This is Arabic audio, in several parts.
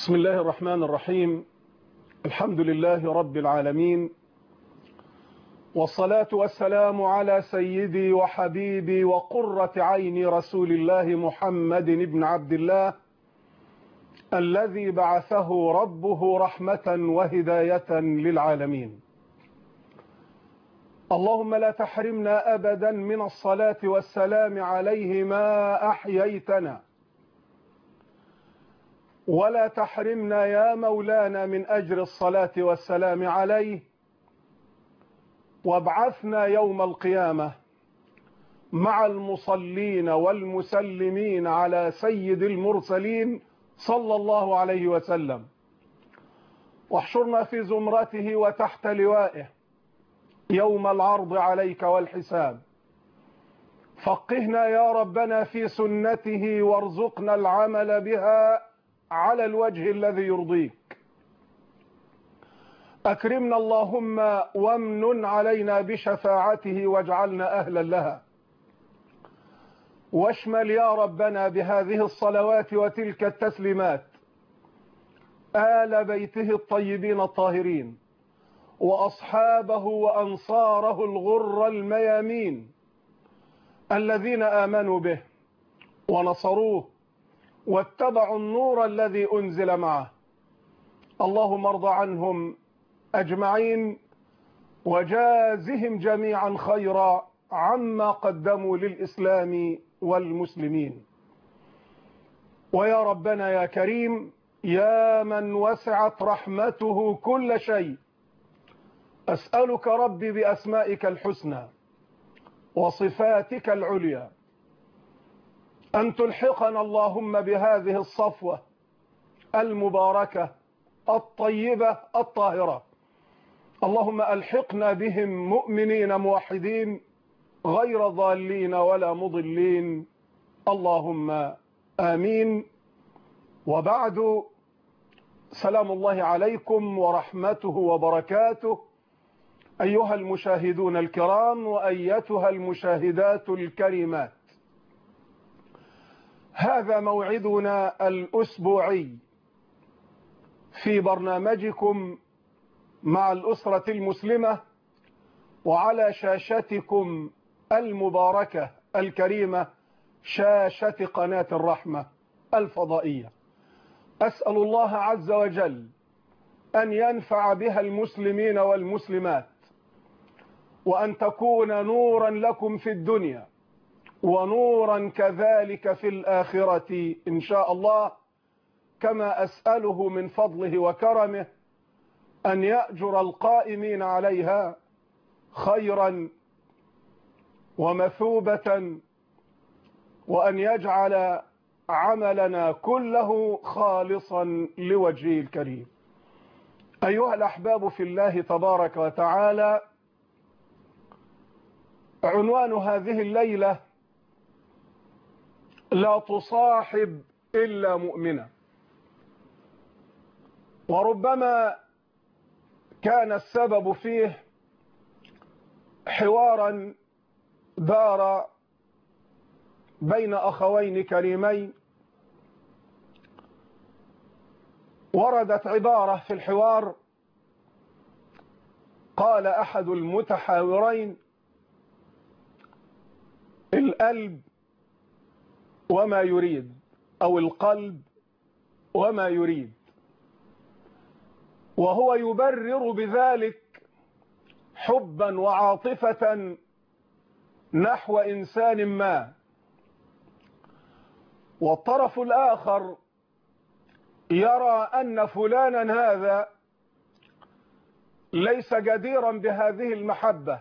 بسم الله الرحمن الرحيم. الحمد لله رب العالمين، والصلاة والسلام على سيدي وحبيبي وقرة عيني رسول الله محمد بن عبد الله الذي بعثه ربه رحمة وهداية للعالمين. اللهم لا تحرمنا أبدا من الصلاة والسلام عليه ما أحييتنا، ولا تحرمنا يا مولانا من أجر الصلاة والسلام عليه، وابعثنا يوم القيامة مع المصلين والمسلمين على سيد المرسلين صلى الله عليه وسلم، واحشرنا في زمرته وتحت لوائه يوم العرض عليك والحساب. فقهنا يا ربنا في سنته وارزقنا العمل بها على الوجه الذي يرضيك. أكرمنا اللهم وامنن علينا بشفاعته واجعلنا أهلا لها، واشمل يا ربنا بهذه الصلوات وتلك التسليمات آل بيته الطيبين الطاهرين وأصحابه وأنصاره الغر الميامين الذين آمنوا به ونصروه واتبعوا النور الذي أنزل معه. اللهم ارض عنهم أجمعين، وجازهم جميعا خيرا عما قدموا للإسلام والمسلمين. ويا ربنا يا كريم يا من وسعت رحمته كل شيء، أسألك ربي بأسمائك الحسنى وصفاتك العليا أن تلحقنا اللهم بهذه الصفوة المباركة الطيبة الطاهرة. اللهم ألحقنا بهم مؤمنين موحدين غير ضالين ولا مضلين، اللهم آمين. وبعد، سلام الله عليكم ورحمته وبركاته أيها المشاهدون الكرام وأيتها المشاهدات الكريمات. هذا موعدنا الأسبوعي في برنامجكم مع الأسرة المسلمة، وعلى شاشتكم المباركة الكريمة، شاشة قناة الرحمة الفضائية. أسأل الله عز وجل أن ينفع بها المسلمين والمسلمات، وأن تكون نورا لكم في الدنيا ونورا كذلك في الآخرة إن شاء الله، كما أسأله من فضله وكرمه أن يأجر القائمين عليها خيرا ومثوبة، وأن يجعل عملنا كله خالصا لوجهه الكريم. أيها الأحباب في الله تبارك وتعالى، عنوان هذه الليلة: لا تصاحب إلا مؤمنا. وربما كان السبب فيه حوارا دار بين أخوين كريمين، وردت عبارة في الحوار، قال أحد المتحاورين: القلب وما يريد، أو القلب وما يريد، وهو يبرر بذلك حبا وعاطفة نحو إنسان ما. والطرف الآخر يرى أن فلانا هذا ليس جديرا بهذه المحبة،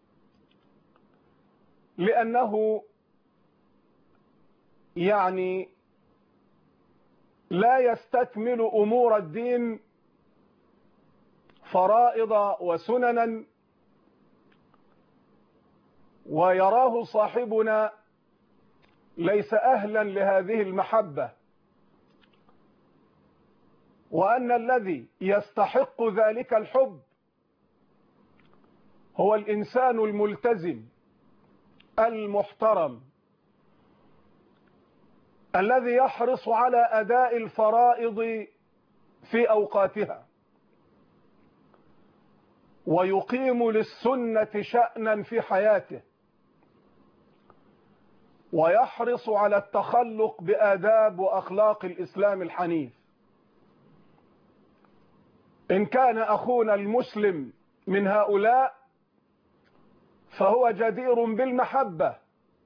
لأنه يعني لا يستكمل أمور الدين، فرائض وسننا، ويراه صاحبنا ليس أهلا لهذه المحبة، وأن الذي يستحق ذلك الحب هو الإنسان الملتزم المحترم الذي يحرص على أداء الفرائض في أوقاتها، ويقيم للسنة شأنا في حياته، ويحرص على التخلق بآداب وأخلاق الإسلام الحنيف. إن كان أخونا المسلم من هؤلاء فهو جدير بالمحبة،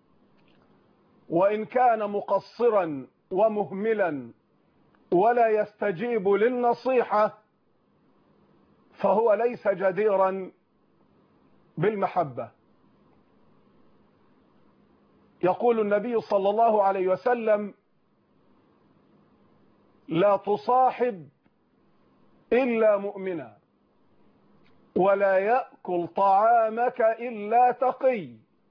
وإن كان مقصرا ومهملا ولا يستجيب للنصيحة فهو ليس جديرا بالمحبة. يقول النبي صلى الله عليه وسلم: لا تصاحب إلا مؤمنا، ولا يأكل طعامك إلا تقي.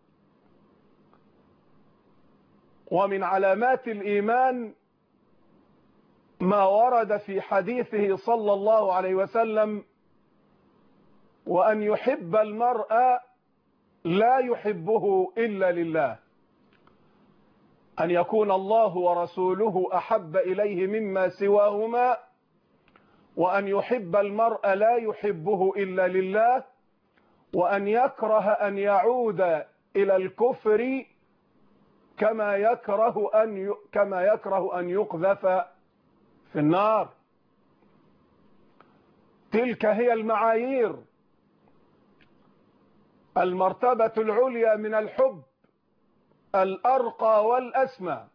ومن علامات الإيمان ما ورد في حديثه صلى الله عليه وسلم: وأن يحب المرء لا يحبه إلا لله، أن يكون الله ورسوله أحب إليه مما سواهما، وأن يحب المرء لا يحبه إلا لله، وأن يكره أن يعود إلى الكفر كما يكره أن يقذف في النار. تلك هي المعايير، المرتبة العليا من الحب، الأرقى والأسمى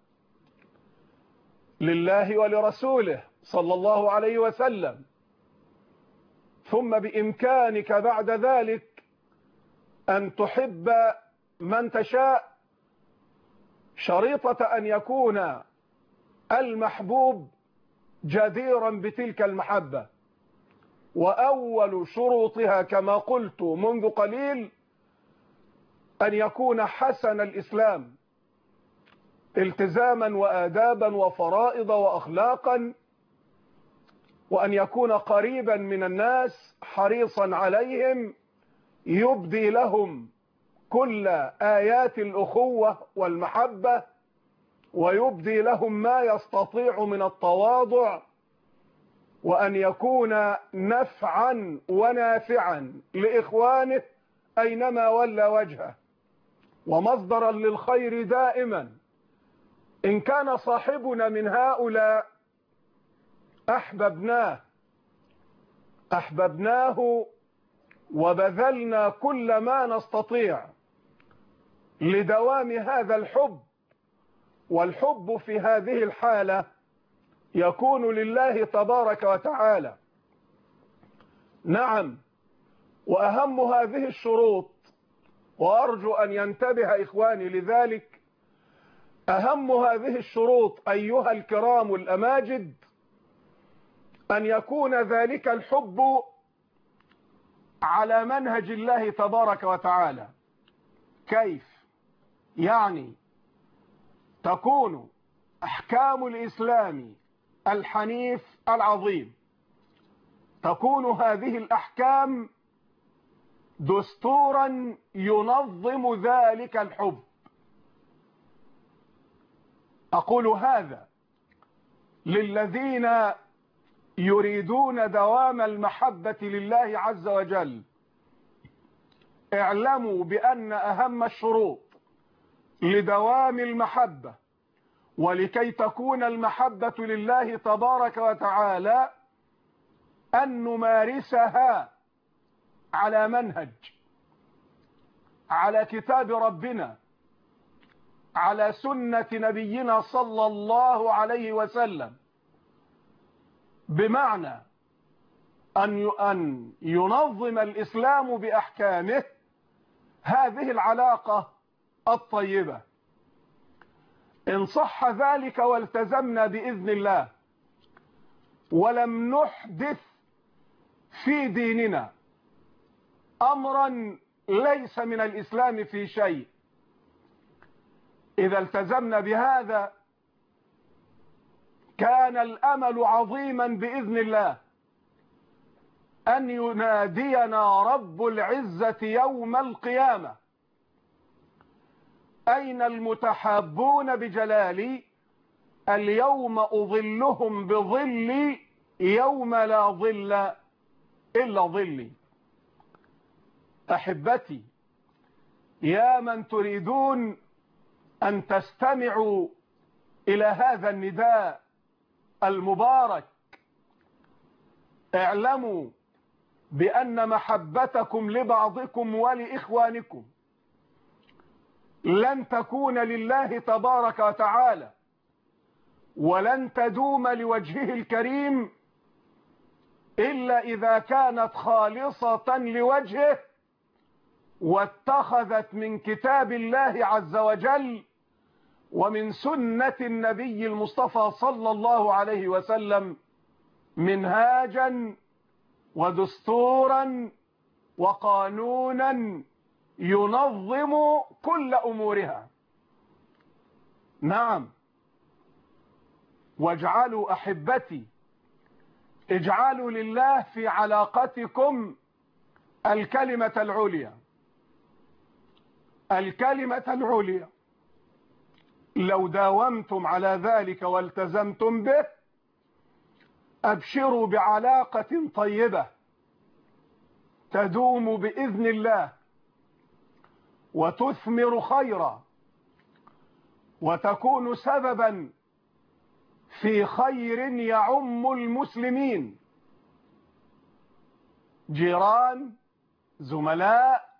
لله ولرسوله صلى الله عليه وسلم. ثم بإمكانك بعد ذلك أن تحب من تشاء، شريطة أن يكون المحبوب جديرا بتلك المحبة. وأول شروطها كما قلت منذ قليل أن يكون حسن الإسلام التزاما وآدابا وفرائض وأخلاقا، وأن يكون قريبا من الناس حريصا عليهم، يبدي لهم كل آيات الأخوة والمحبة، ويبدي لهم ما يستطيع من التواضع، وأن يكون نفعا ونافعا لإخوانه أينما ولى وجهه، ومصدرا للخير دائما. إن كان صاحبنا من هؤلاء أحببناه وبذلنا كل ما نستطيع لدوام هذا الحب. والحب في هذه الحالة يكون لله تبارك وتعالى. نعم، وأهم هذه الشروط، وأرجو أن ينتبه إخواني لذلك، أهم هذه الشروط أيها الكرام الأماجد أن يكون ذلك الحب على منهج الله تبارك وتعالى. كيف؟ يعني تكون أحكام الإسلام الحنيف العظيم، تكون هذه الأحكام دستورا ينظم ذلك الحب. أقول هذا للذين يريدون دوام المحبة لله عز وجل. اعلموا بأن أهم الشروط لدوام المحبة ولكي تكون المحبة لله تبارك وتعالى أن نمارسها على منهج، على كتاب ربنا، على سنة نبينا صلى الله عليه وسلم، بمعنى أن ينظم الإسلام بأحكامه هذه العلاقة الطيبة. إن صح ذلك والتزمنا بإذن الله ولم نحدث في ديننا أمرا ليس من الإسلام في شيء، إذا التزمنا بهذا كان الأمل عظيما بإذن الله أن ينادينا رب العزة يوم القيامة: أين المتحابون بجلالي؟ اليوم أظلهم بظلي يوم لا ظل إلا ظلي. أحبتي، يا من تريدون أن تستمعوا إلى هذا النداء المبارك، اعلموا بأن محبتكم لبعضكم ولإخوانكم لن تكون لله تبارك وتعالى، ولن تدوم لوجهه الكريم إلا إذا كانت خالصة لوجهه، واتخذت من كتاب الله عز وجل ومن سنة النبي المصطفى صلى الله عليه وسلم منهاجا ودستورا وقانونا ينظم كل أمورها. نعم، واجعلوا أحبتي، اجعلوا لله في علاقتكم الكلمة العليا، الكلمة العليا. لو داومتم على ذلك والتزمتم به أبشروا بعلاقة طيبة تدوم بإذن الله وتثمر خيرا وتكون سببا في خير يعم المسلمين، جيران، زملاء،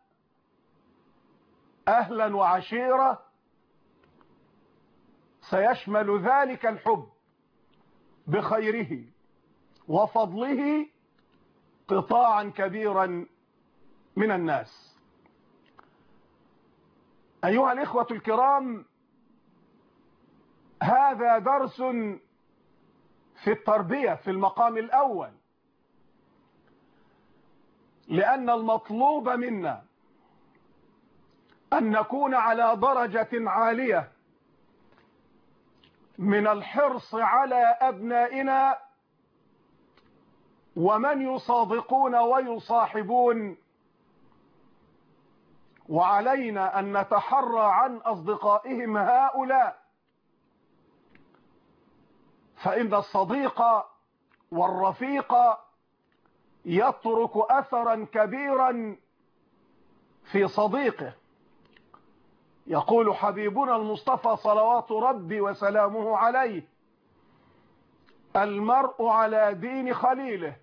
أهلا وعشيرة. سيشمل ذلك الحب بخيره وفضله قطاعا كبيرا من الناس. أيها الإخوة الكرام، هذا درس في التربية في المقام الأول، لأن المطلوب منا أن نكون على درجة عالية من الحرص على أبنائنا ومن يصادقون ويصاحبون، وعلينا أن نتحرى عن أصدقائهم هؤلاء، فإن الصديق والرفيق يترك أثرا كبيرا في صديقه. يقول حبيبنا المصطفى صلوات ربي وسلامه عليه: المرء على دين خليله،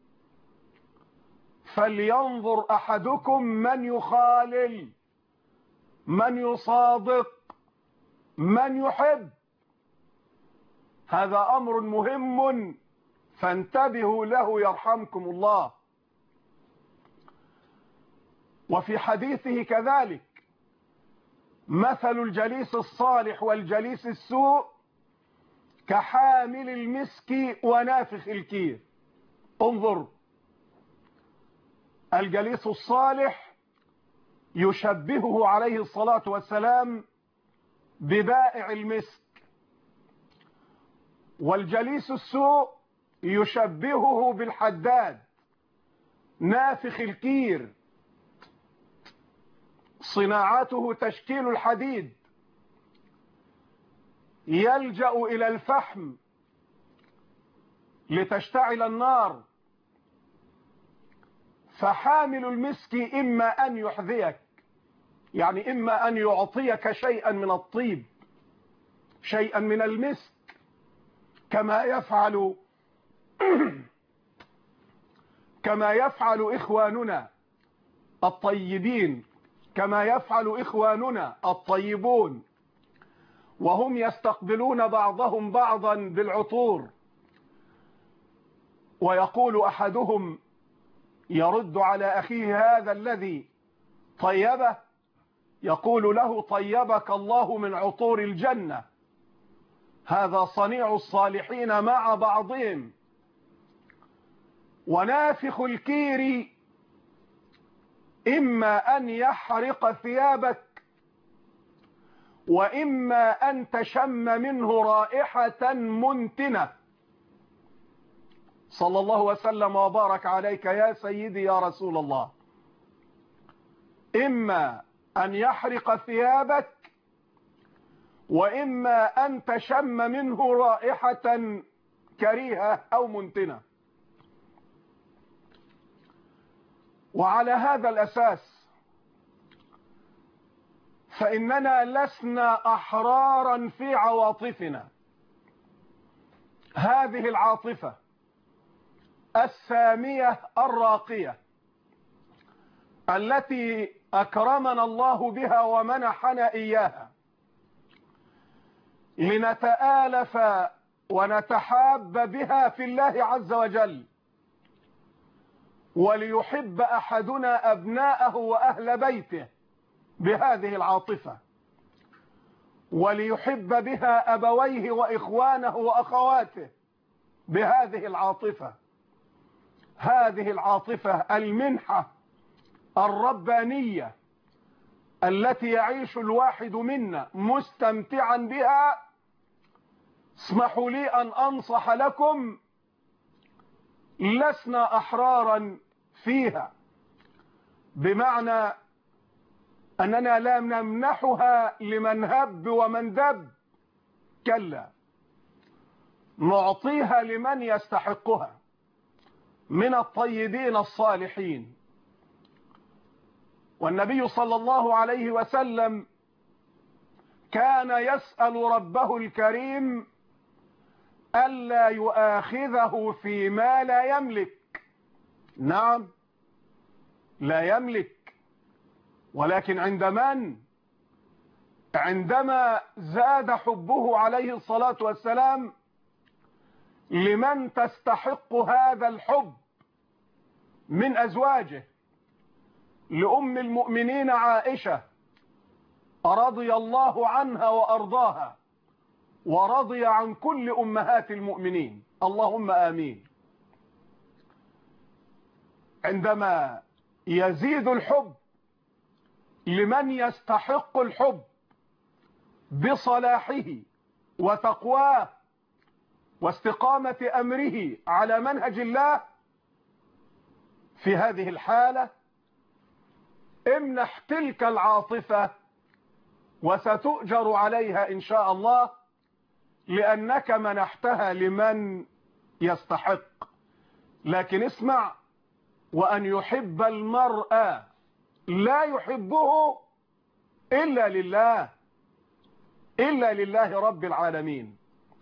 فلينظر أحدكم من يخالل، من يصادق، من يحب. هذا أمر مهم فانتبهوا له يرحمكم الله. وفي حديثه كذلك: مثل الجليس الصالح والجليس السوء كحامل المسك ونافخ الكير. انظر، الجليس الصالح يشبهه عليه الصلاة والسلام ببائع المسك، والجليس السوء يشبهه بالحداد نافخ الكير، صناعته تشكيل الحديد، يلجأ إلى الفحم لتشتعل النار. فحامل المسك إما أن يحذيك، يعني إما أن يعطيك شيئا من الطيب، شيئا من المسك، كما يفعل إخواننا الطيبين، كما يفعل إخواننا الطيبون، وهم يستقبلون بعضهم بعضا بالعطور. ويقول أحدهم يرد على أخيه هذا الذي طيبه، يقول له: طيبك الله من عطور الجنة. هذا صنيع الصالحين مع بعضهم. ونافخ الكير إما أن يحرق ثيابك، وإما أن تشم منه رائحة منتنة. صلى الله وسلم وبارك عليك يا سيدي يا رسول الله. إما أن يحرق ثيابك، وإما أن تشم منه رائحة كريهة أو منتنة. وعلى هذا الأساس فإننا لسنا أحرارا في عواطفنا. هذه العاطفة السامية الراقية التي أكرمنا الله بها ومنحنا إياها لنتآلف ونتحاب بها في الله عز وجل، وليحب أحدنا أبناءه وأهل بيته بهذه العاطفة، وليحب بها أبويه وإخوانه وأخواته بهذه العاطفة. هذه العاطفة المنحة الربانية التي يعيش الواحد منا مستمتعا بها. اسمحوا لي أن أنصح لكم، لسنا أحرارا فيها، بمعنى أننا لا نمنحها لمن هب ومن دب، كلا، نعطيها لمن يستحقها من الطيبين الصالحين. والنبي صلى الله عليه وسلم كان يسأل ربه الكريم ألا يؤاخذه فيما لا يملك. نعم، لا يملك، ولكن عند من؟ عندما زاد حبه عليه الصلاة والسلام لمن تستحق هذا الحب من أزواجه، لأم المؤمنين عائشة رضي الله عنها وأرضاها، ورضي عن كل أمهات المؤمنين، اللهم آمين. عندما يزيد الحب لمن يستحق الحب بصلاحه وتقواه واستقامة أمره على منهج الله، في هذه الحالة امنح تلك العاطفة وستؤجر عليها إن شاء الله، لأنك منحتها لمن يستحق. لكن اسمع، وأن يحب المرء لا يحبه إلا لله، إلا لله رب العالمين.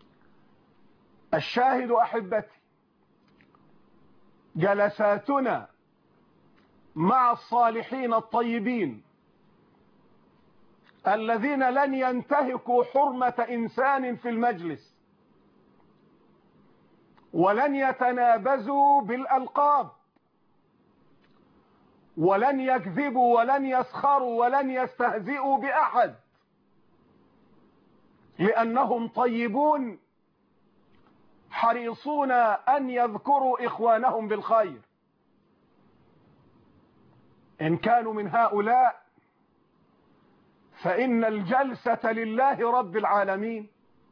الشاهد أحبتي، جلساتنا مع الصالحين الطيبين الذين لن ينتهكوا حرمة إنسان في المجلس، ولن يتنابزوا بالألقاب، ولن يكذبوا، ولن يسخروا، ولن يستهزئوا بأحد، لأنهم طيبون حريصون أن يذكروا إخوانهم بالخير. إن كانوا من هؤلاء فإن الجلسة لله رب العالمين،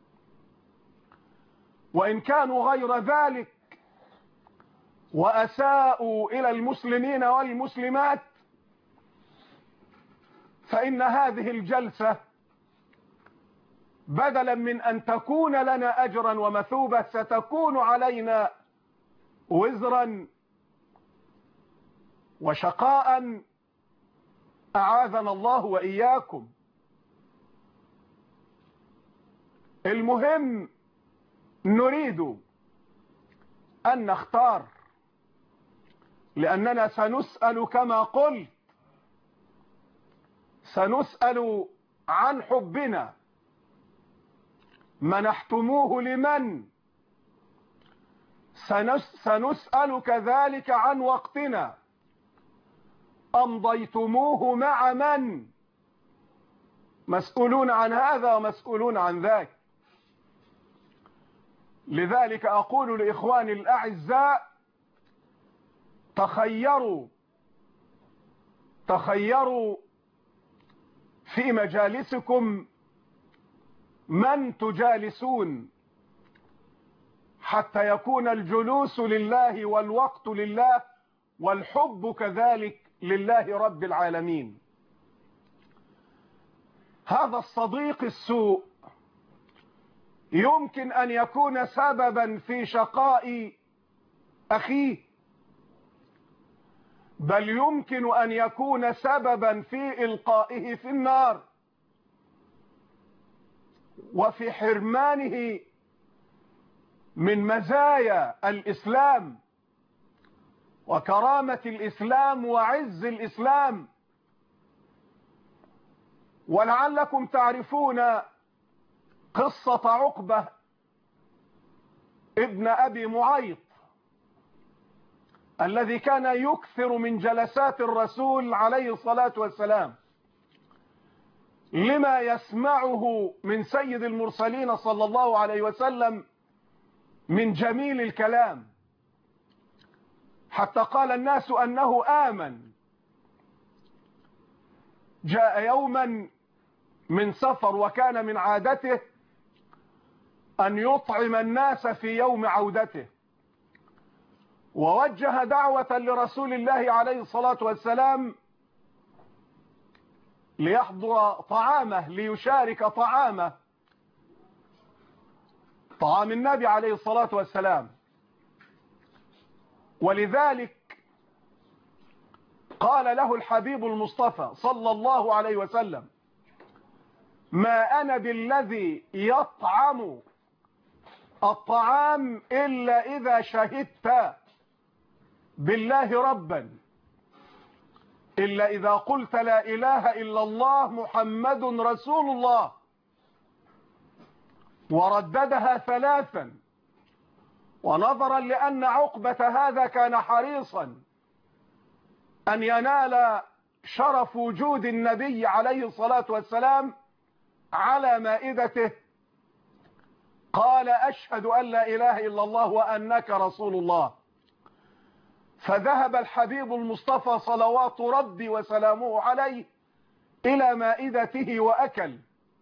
وإن كانوا غير ذلك وأساءوا إلى المسلمين والمسلمات فإن هذه الجلسة بدلا من أن تكون لنا أجرا ومثوبة ستكون علينا وزرا وشقاء، أعاذنا الله وإياكم. المهم نريد أن نختار، لأننا سنسأل كما قلت، سنسأل عن حبنا منحتموه لمن، سنسأل كذلك عن وقتنا أمضيتموه مع من، مسؤولون عن هذا ومسؤولون عن ذاك. لذلك أقول لإخواني الأعزاء، تخيروا في مجالسكم من تجالسون، حتى يكون الجلوس لله والوقت لله والحب كذلك لله رب العالمين. هذا الصديق السوء يمكن أن يكون سببا في شقاء أخيه، بل يمكن أن يكون سببا في إلقائه في النار وفي حرمانه من مزايا الإسلام وكرامة الإسلام وعز الإسلام. ولعلكم تعرفون قصة عقبة ابن أبي معيط الذي كان يكثر من جلسات الرسول عليه الصلاة والسلام لما يسمعه من سيد المرسلين صلى الله عليه وسلم من جميل الكلام، حتى قال الناس أنه آمن. جاء يوما من سفر وكان من عادته أن يطعم الناس في يوم عودته، ووجه دعوة لرسول الله عليه الصلاة والسلام ليحضر طعامه، ليشارك طعام النبي عليه الصلاة والسلام. ولذلك قال له الحبيب المصطفى صلى الله عليه وسلم: ما أنا بالذي يطعم الطعام إلا إذا شهدت بالله ربا، إلا إذا قلت لا إله إلا الله محمد رسول الله، ورددها ثلاثا. ونظرا لأن عقبة هذا كان حريصا أن ينال شرف وجود النبي عليه الصلاة والسلام على مائدته، قال: أشهد أن لا إله إلا الله وأنك رسول الله. فذهب الحبيب المصطفى صلوات ربي وسلامه عليه إلى مائدته وأكل،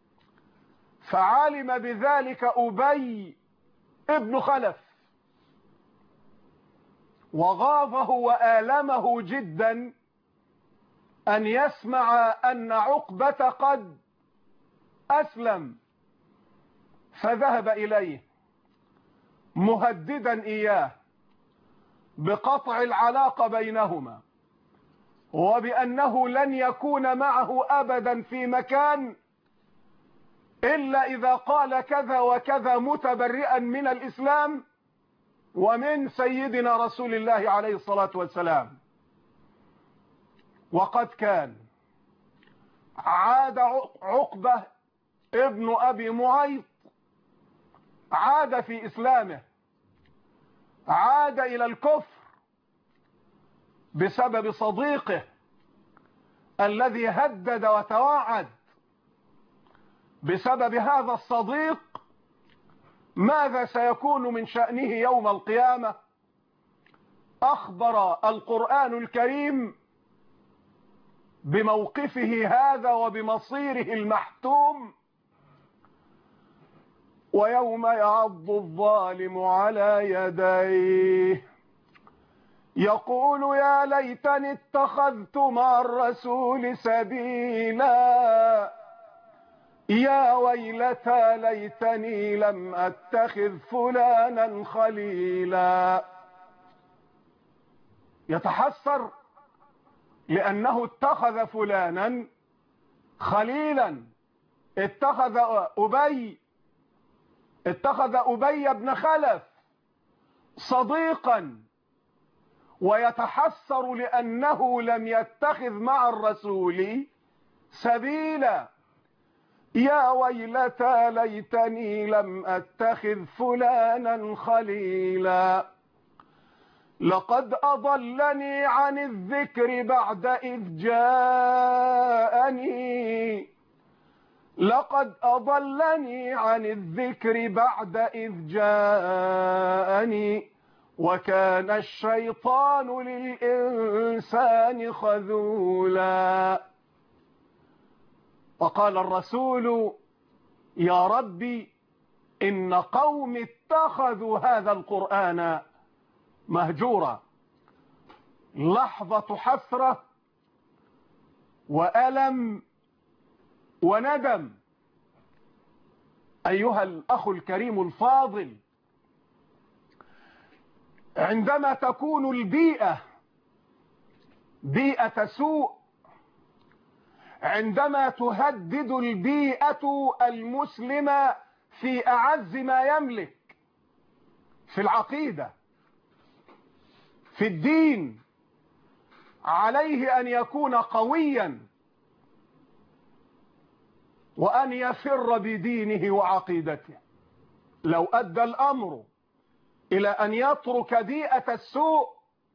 فعلم بذلك أبي ابن خلف وغاظه وآلمه جدا أن يسمع أن عقبة قد أسلم، فذهب إليه مهددا إياه بقطع العلاقة بينهما، وبأنه لن يكون معه أبدا في مكان إلا إذا قال كذا وكذا متبرئا من الإسلام ومن سيدنا رسول الله عليه الصلاة والسلام. وقد كان عاد عقبة ابن أبي معيط، عاد في إسلامه، عاد إلى الكفر بسبب صديقه الذي هدد وتوعد. بسبب هذا الصديق ماذا سيكون من شأنه يوم القيامة؟ أخبر القرآن الكريم بموقفه هذا وبمصيره المحتوم: ويوم يعض الظالم على يديه يقول يا ليتني اتخذت مع الرسول سبيلا يا ويلتى ليتني لم أتخذ فلانا خليلا. يتحسر لأنه اتخذ فلانا خليلا، اتخذ أبي بن خلف صديقا، ويتحسر لأنه لم يتخذ مع الرسول سبيلا. يا ويلتى ليتني لم أتخذ فلانا خليلا لقد أضلني عن الذكر بعد إذ جاءني لقد أضلني عن الذكر بعد إذ جاءني وكان الشيطان للإنسان خذولا. وقال الرسول: يا ربي إن قوم اتخذوا هذا القرآن مهجورا. لحظة حسرة وألم وندم. أيها الأخ الكريم الفاضل، عندما تكون البيئة بيئة سوء عندما تهدد البيئة المسلمة في أعز ما يملك، في العقيدة، في الدين. عليه أن يكون قويا وأن يفر بدينه وعقيدته. لو أدى الأمر إلى أن يترك بيئة السوء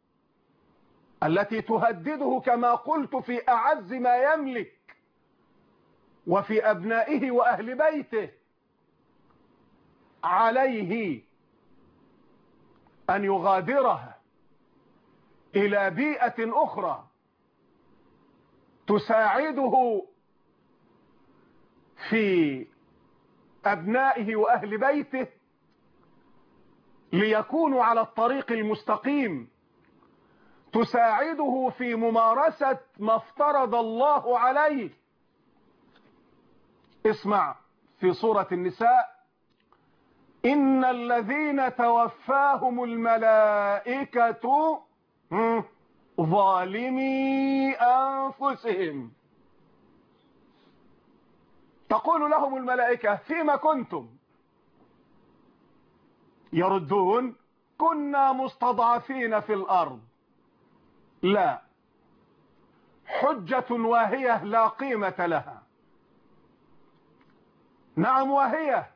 التي تهدده كما قلت في أعز ما يملك وفي أبنائه وأهل بيته، عليه أن يغادرها إلى بيئة أخرى تساعده في أبنائه وأهل بيته ليكونوا على الطريق المستقيم، تساعده في ممارسة ما افترض الله عليه. اسمع في سورة النساء: إن الذين توفاهم الملائكة ظالمي أنفسهم، تقول لهم الملائكة: فيما كنتم؟ يردون: كنا مستضعفين في الأرض. لا، حجة واهية لا قيمة لها. نعم واهية،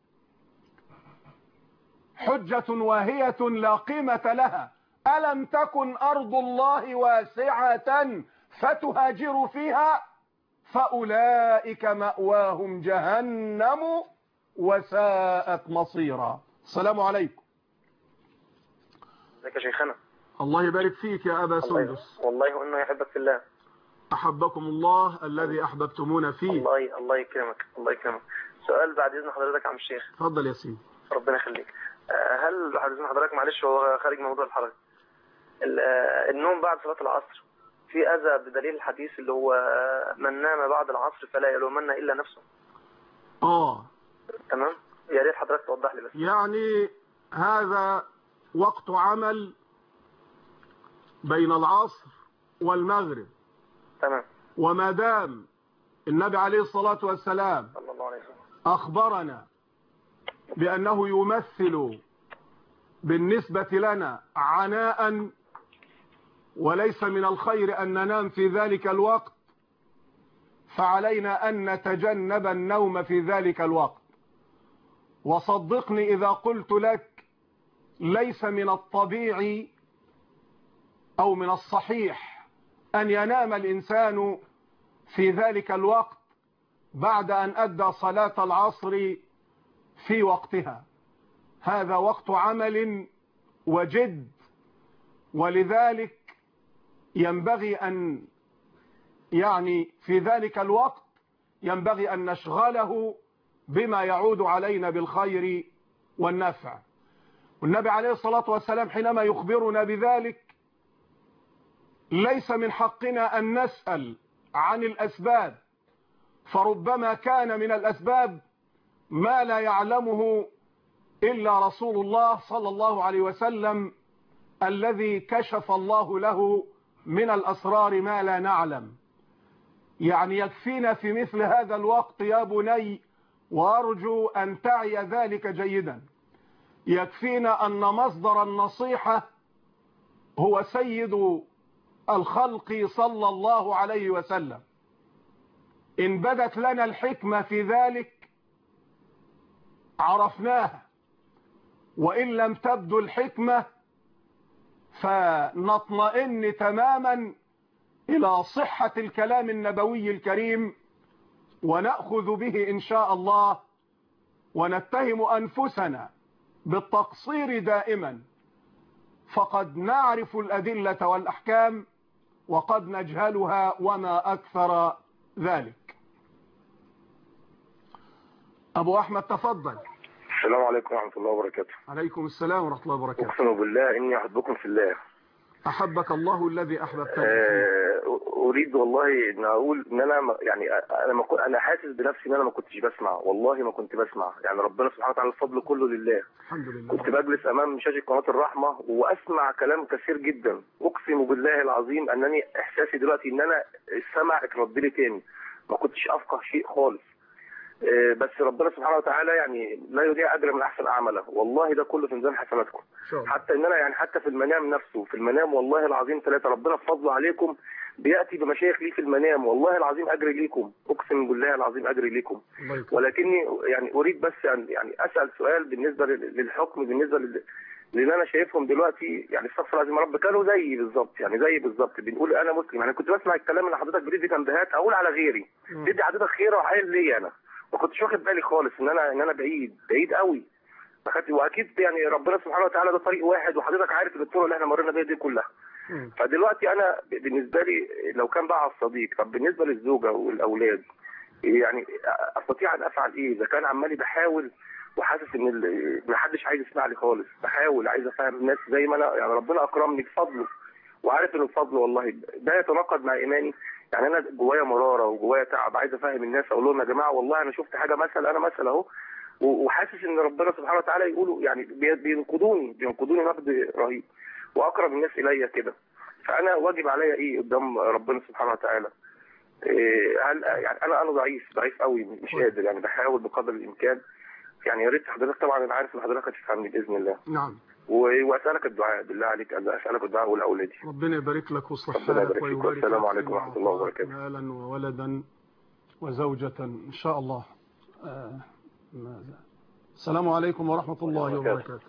حجة واهية لا قيمة لها. ألم تكن أرض الله واسعة فتهاجروا فيها فأولئك مأواهم جهنم وساءت مصيرا. السلام عليكم. ازيك يا شيخنا؟ الله يبارك فيك يا أبا سندس. والله وإنه يحبك في الله. أحبكم الله الذي أحببتمونا فيه. الله يكرمك، الله يكرمك. سؤال بعد إذن حضرتك يا عم الشيخ. اتفضل يا سيدي. ربنا يخليك. هل بعد إذن حضرتك، معلش هو خارج من موضوع الحرج، النوم بعد صلاة العصر في أذى بدليل الحديث اللي هو من نام بعد العصر فلا يلومن إلا نفسه؟ تمام، يا ريت حضرتك توضح لي بس. يعني هذا وقت عمل بين العصر والمغرب. تمام. وما دام النبي عليه الصلاة والسلام صلى الله عليه وسلم أخبرنا بأنه يمثل بالنسبة لنا عناء، وليس من الخير أن ننام في ذلك الوقت، فعلينا أن نتجنب النوم في ذلك الوقت. وصدقني إذا قلت لك ليس من الطبيعي أو من الصحيح أن ينام الإنسان في ذلك الوقت بعد أن أدى صلاة العصر في وقتها. هذا وقت عمل وجد، ولذلك ينبغي أن في ذلك الوقت ينبغي أن نشغله بما يعود علينا بالخير والنفع. والنبي عليه الصلاة والسلام حينما يخبرنا بذلك ليس من حقنا أن نسأل عن الأسباب، فربما كان من الأسباب ما لا يعلمه إلا رسول الله صلى الله عليه وسلم الذي كشف الله له من الأسرار ما لا نعلم. يعني يكفينا في مثل هذا الوقت يا بني، وأرجو أن تعي ذلك جيدا، يكفينا أن مصدر النصيحة هو سيد الخلق صلى الله عليه وسلم. إن بدت لنا الحكمة في ذلك عرفناها، وإن لم تبدو الحكمة فنطمئن تماما إلى صحة الكلام النبوي الكريم ونأخذ به إن شاء الله، ونتهم أنفسنا بالتقصير دائما، فقد نعرف الأدلة والأحكام وقد نجهلها وما أكثر ذلك. أبو أحمد تفضل. السلام عليكم ورحمة الله وبركاته. عليكم السلام ورحمة الله وبركاته. أقسم بالله إني أحبكم في الله. أحبك الله الذي أحببتني. اريد والله ان اقول ان انا يعني انا حاسس بنفسي ان انا ما كنتش بسمع، والله ما كنت بسمع. يعني ربنا سبحانه وتعالى الفضل كله لله. الحمد لله. كنت بجلس امام شاشه قناه الرحمه واسمع كلام كثير جدا، اقسم بالله العظيم انني احساسي دلوقتي ان انا السمع اترد لي تاني، ما كنتش افقه شيء خالص. بس ربنا سبحانه وتعالى يعني لا يضيع اجر من احسن اعماله، والله ده كله في ميزان حسناتكم. حتى ان انا يعني حتى في المنام نفسه، في المنام والله العظيم ثلاثه ربنا بفضله عليكم بياتي بمشايخ لي في المنام، والله العظيم اجري ليكم، اقسم بالله العظيم اجري ليكم. ولكني يعني اريد بس يعني اسال سؤال بالنسبه للحكم، بالنسبه للي انا شايفهم دلوقتي. يعني استغفر الله العظيم رب، كانوا زيي بالظبط، يعني زيي بالظبط، بنقول انا مسلم. يعني كنت بسمع الكلام اللي حضرتك بتدي تنبيهات اقول على غيري، تدي حضرتك خيره وحيل ليا انا، ما كنتش واخد بالي خالص ان انا بعيد قوي. واكيد يعني ربنا سبحانه وتعالى ده طريق واحد، وحضرتك عارف الطرق اللي احنا مرينا بيها دي كلها. فدلوقتي انا بالنسبه لي لو كان بقى على الصديق، طب بالنسبه للزوجه والاولاد يعني استطيع ان افعل ايه اذا كان عمالي بحاول وحاسس ان ما حدش عايز يسمع لي خالص؟ بحاول عايز افهم الناس زي ما انا، يعني ربنا اكرمني بفضله وعارف ان الفضل والله ده يتناقض مع ايماني. يعني انا جوايا مراره وجوايا تعب، عايز افهم الناس، اقول لهم يا جماعه والله انا شفت حاجه، انا مثل اهو، وحاسس ان ربنا سبحانه وتعالى يقولوا يعني بينقضوني نقد رهيب، واقرب الناس الي كده. فانا واجب عليا ايه قدام ربنا سبحانه وتعالى؟ هل يعني انا ضعيف قوي، مش قادر، يعني بحاول بقدر الامكان. يعني يا ريت حضرتك، طبعا انا عارف ان حضرتك هتفهمني باذن الله. نعم. واسالك الدعاء بالله عليك، اسالك الدعاء ولاولادي. ربنا يبارك لك ويصلح ربنا حالك يبارك فيك، ويبارك والسلام لك عليكم ورحمه الله وبركاته. مالا وولدا وزوجة إن شاء الله. ماذا؟ السلام عليكم ورحمة الله وبركاته.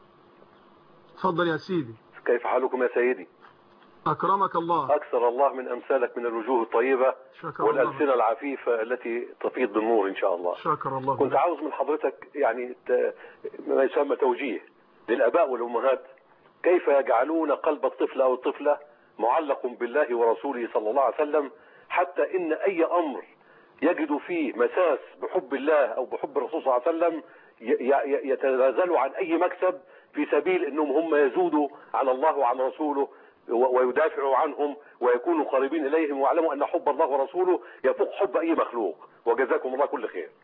تفضل يا سيدي. كيف حالكم يا سيدي؟ أكرمك الله. أكثر الله من أمثالك من الوجوه الطيبة والألسنة العفيفة التي تفيض بالنور إن شاء الله. شكر الله. كنت عاوز من حضرتك يعني ما يسمى توجيه للآباء والأمهات، كيف يجعلون قلب الطفل أو الطفلة معلق بالله ورسوله صلى الله عليه وسلم، حتى إن أي أمر يجد فيه مساس بحب الله أو بحب الرسول صلى الله عليه وسلم يتنازلوا عن أي مكسب في سبيل أنهم هم يزودوا على الله وعلى رسوله ويدافعوا عنهم ويكونوا قريبين إليهم، ويعلموا أن حب الله ورسوله يفوق حب أي مخلوق. وجزاكم الله كل خير.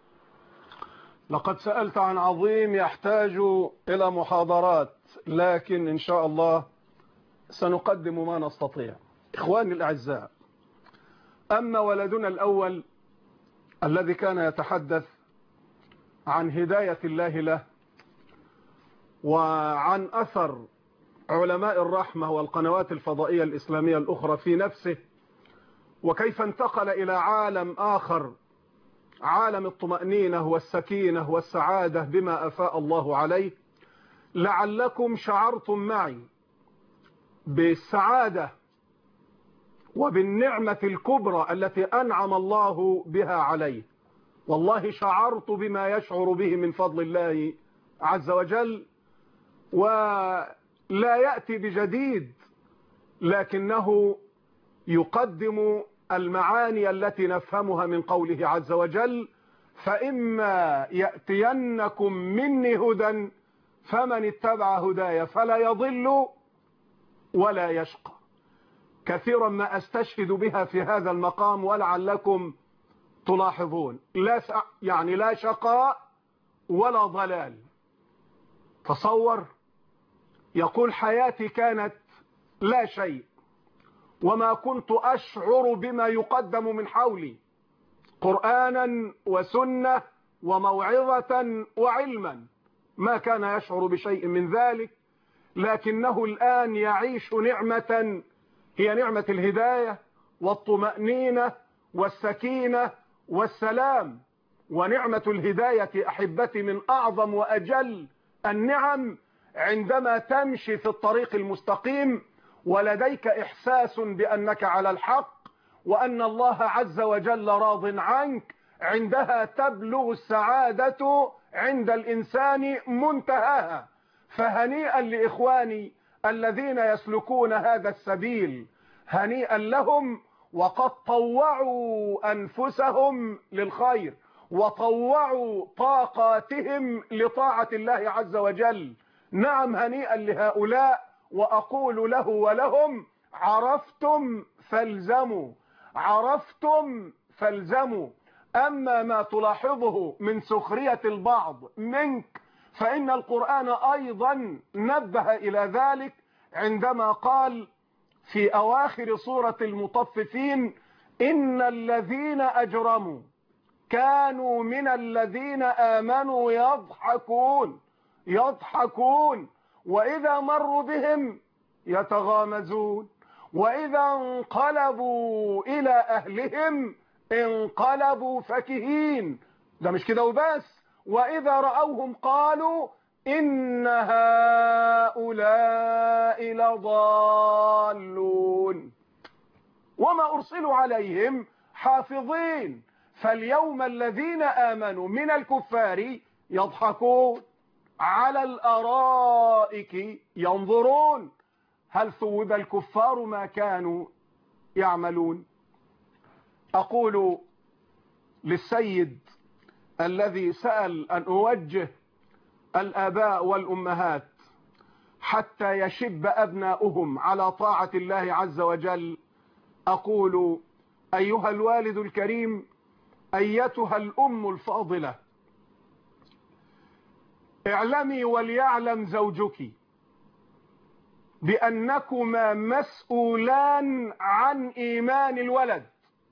لقد سألت عن عظيم يحتاج إلى محاضرات، لكن إن شاء الله سنقدم ما نستطيع. إخواني الأعزاء، أما ولدنا الأول الذي كان يتحدث عن هداية الله له وعن أثر علماء الرحمة والقنوات الفضائية الإسلامية الأخرى في نفسه، وكيف انتقل إلى عالم آخر، عالم الطمأنينة والسكينة والسعادة بما أفاء الله عليه، لعلكم شعرتم معي بالسعادة وبالنعمة الكبرى التي أنعم الله بها عليه. والله شعرت بما يشعر به من فضل الله عز وجل، ولا يأتي بجديد، لكنه يقدم المعاني التي نفهمها من قوله عز وجل: فإما يأتينكم مني هدى فمن اتبع هداي فلا يضل ولا يشقى. كثيرا ما أستشهد بها في هذا المقام ولعلكم تلاحظون، لا شقاء ولا ضلال. تصور، يقول حياتي كانت لا شيء وما كنت أشعر بما يقدم من حولي قرآنا وسنة وموعظة وعلما، ما كان يشعر بشيء من ذلك، لكنه الآن يعيش نعمة هي نعمة الهداية والطمأنينة والسكينة والسلام. ونعمة الهداية أحبتي من أعظم وأجل النعم عندما تمشي في الطريق المستقيم ولديك إحساس بأنك على الحق وأن الله عز وجل راض عنك، عندها تبلغ السعادة عند الإنسان منتهاها. فهنيئا لإخواني الذين يسلكون هذا السبيل، هنيئا لهم، وقد طوعوا أنفسهم للخير وطوعوا طاقاتهم لطاعة الله عز وجل. نعم، هنيئا لهؤلاء، وأقول له ولهم: عرفتم فالزموا، عرفتم فالزموا. أما ما تلاحظه من سخرية البعض منك فإن القرآن أيضا نبه إلى ذلك عندما قال في أواخر سورة المطففين: إن الذين أجرموا كانوا من الذين آمنوا يضحكون وإذا مروا بهم يتغامزون وإذا انقلبوا إلى أهلهم انقلبوا فكهين. ده مش كده وبس، وإذا رأوهم قالوا إن هؤلاء لضالون وما أرسلوا عليهم حافظين. فاليوم الذين آمنوا من الكفار يضحكون على الأرائك ينظرون هل ثوب الكفار ما كانوا يعملون. أقول للسيد الذي سأل أن أوجه الآباء والأمهات حتى يشب أبناؤهم على طاعة الله عز وجل، أقول: أيها الوالد الكريم، أيتها الأم الفاضلة، اعلمي وليعلم زوجك بأنكما مسؤولان عن إيمان الولد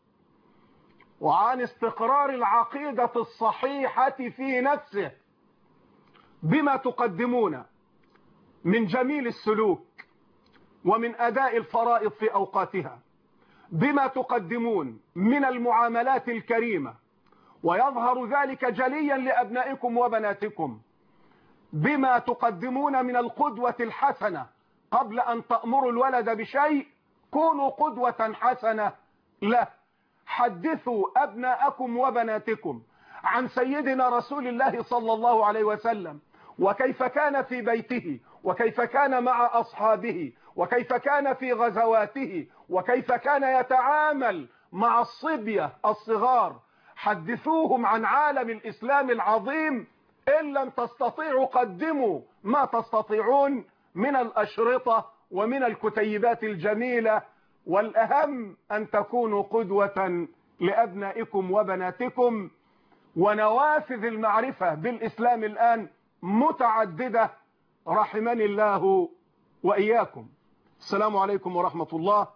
وعن استقرار العقيدة الصحيحة في نفسه بما تقدمون من جميل السلوك ومن أداء الفرائض في أوقاتها، بما تقدمون من المعاملات الكريمة، ويظهر ذلك جليا لأبنائكم وبناتكم، بما تقدمون من القدوة الحسنة. قبل أن تأمروا الولد بشيء كونوا قدوة حسنة له. حدثوا أبناءكم وبناتكم عن سيدنا رسول الله صلى الله عليه وسلم، وكيف كان في بيته، وكيف كان مع أصحابه، وكيف كان في غزواته، وكيف كان يتعامل مع الصبية الصغار. حدثوهم عن عالم الإسلام العظيم. إن لم تستطيعوا قدموا ما تستطيعون من الأشرطة ومن الكتيبات الجميلة، والأهم أن تكونوا قدوة لأبنائكم وبناتكم. ونوافذ المعرفة بالإسلام الآن متعددة، رحمني الله وإياكم. السلام عليكم ورحمة الله.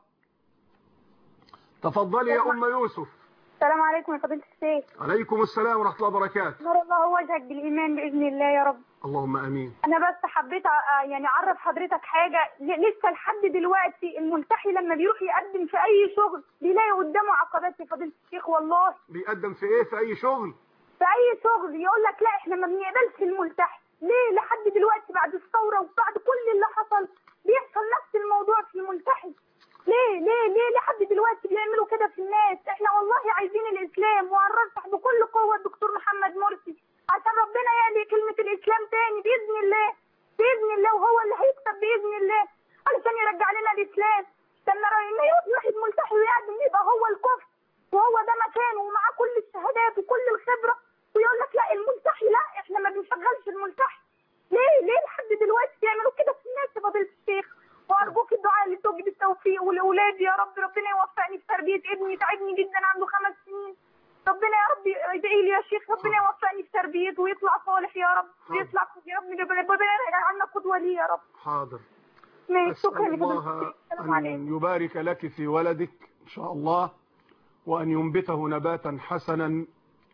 تفضلي يا أم يوسف. السلام عليكم يا فضيلة الشيخ. عليكم السلام ورحمة الله وبركاته. نور الله وجهك بالإيمان بإذن الله يا رب. اللهم أمين. أنا بس حبيت يعني أعرف حضرتك حاجة. لسه لحد دلوقتي الملتحي لما بيروح يقدم في أي شغل بيلاقي قدامه عقبات يا فضيلة الشيخ. والله بيقدم في إيه؟ في أي شغل؟ في أي شغل يقول لك لا إحنا ما بنقبلش الملتحي. ليه لحد دلوقتي بعد الثورة وبعد كل اللي حصل بيحصل نفس الموضوع في الملتحي؟ ليه لحد دلوقتي بيعملوا كده في الناس؟ احنا والله عايزين الاسلام، وهنرشح بكل قوه الدكتور محمد مرسي عشان ربنا يهدي كلمه الاسلام تاني باذن الله، باذن الله، وهو اللي هيكسب باذن الله علشان يرجع لنا الاسلام. لما واحد ملتحي ويقدم يبقى هو الكفر وهو ده مكانه ومعاه كل الشهادات وكل الخبره، ويقول لك لا الملتحي لا احنا ما بنشغلش الملتحي. ليه لحد دلوقتي بيعملوا كده في الناس يا فضيله الشيخ؟ وارجوك الدعاء لزوجي بالتوفيق ولاولادي يا رب. ربنا يوفقني في تربيه ابني، تعبني جدا عنده 5 سنين. ربنا يا رب ادعي لي يا شيخ، ربنا يوفقني في تربيته ويطلع صالح يا رب، يطلع يا رب، ربنا يجعلنا قدوه لي يا رب. حاضر. شكرا أسأل الله أن يبارك لك في ولدك إن شاء الله، وأن ينبته نباتا حسنا،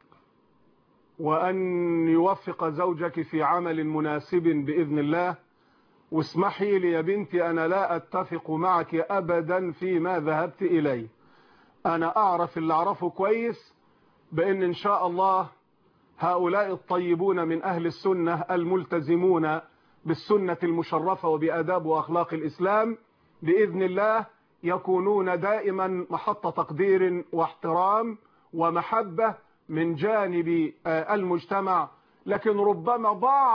وأن يوفق زوجك في عمل مناسب بإذن الله. واسمحي لي يا بنتي، أنا لا أتفق معك أبدا فيما ذهبت إليه. أنا أعرف اللي أعرفه كويس بأن إن شاء الله هؤلاء الطيبون من أهل السنة الملتزمون بالسنة المشرفة وبآداب وأخلاق الإسلام بإذن الله يكونون دائما محط تقدير واحترام ومحبة من جانب المجتمع. لكن ربما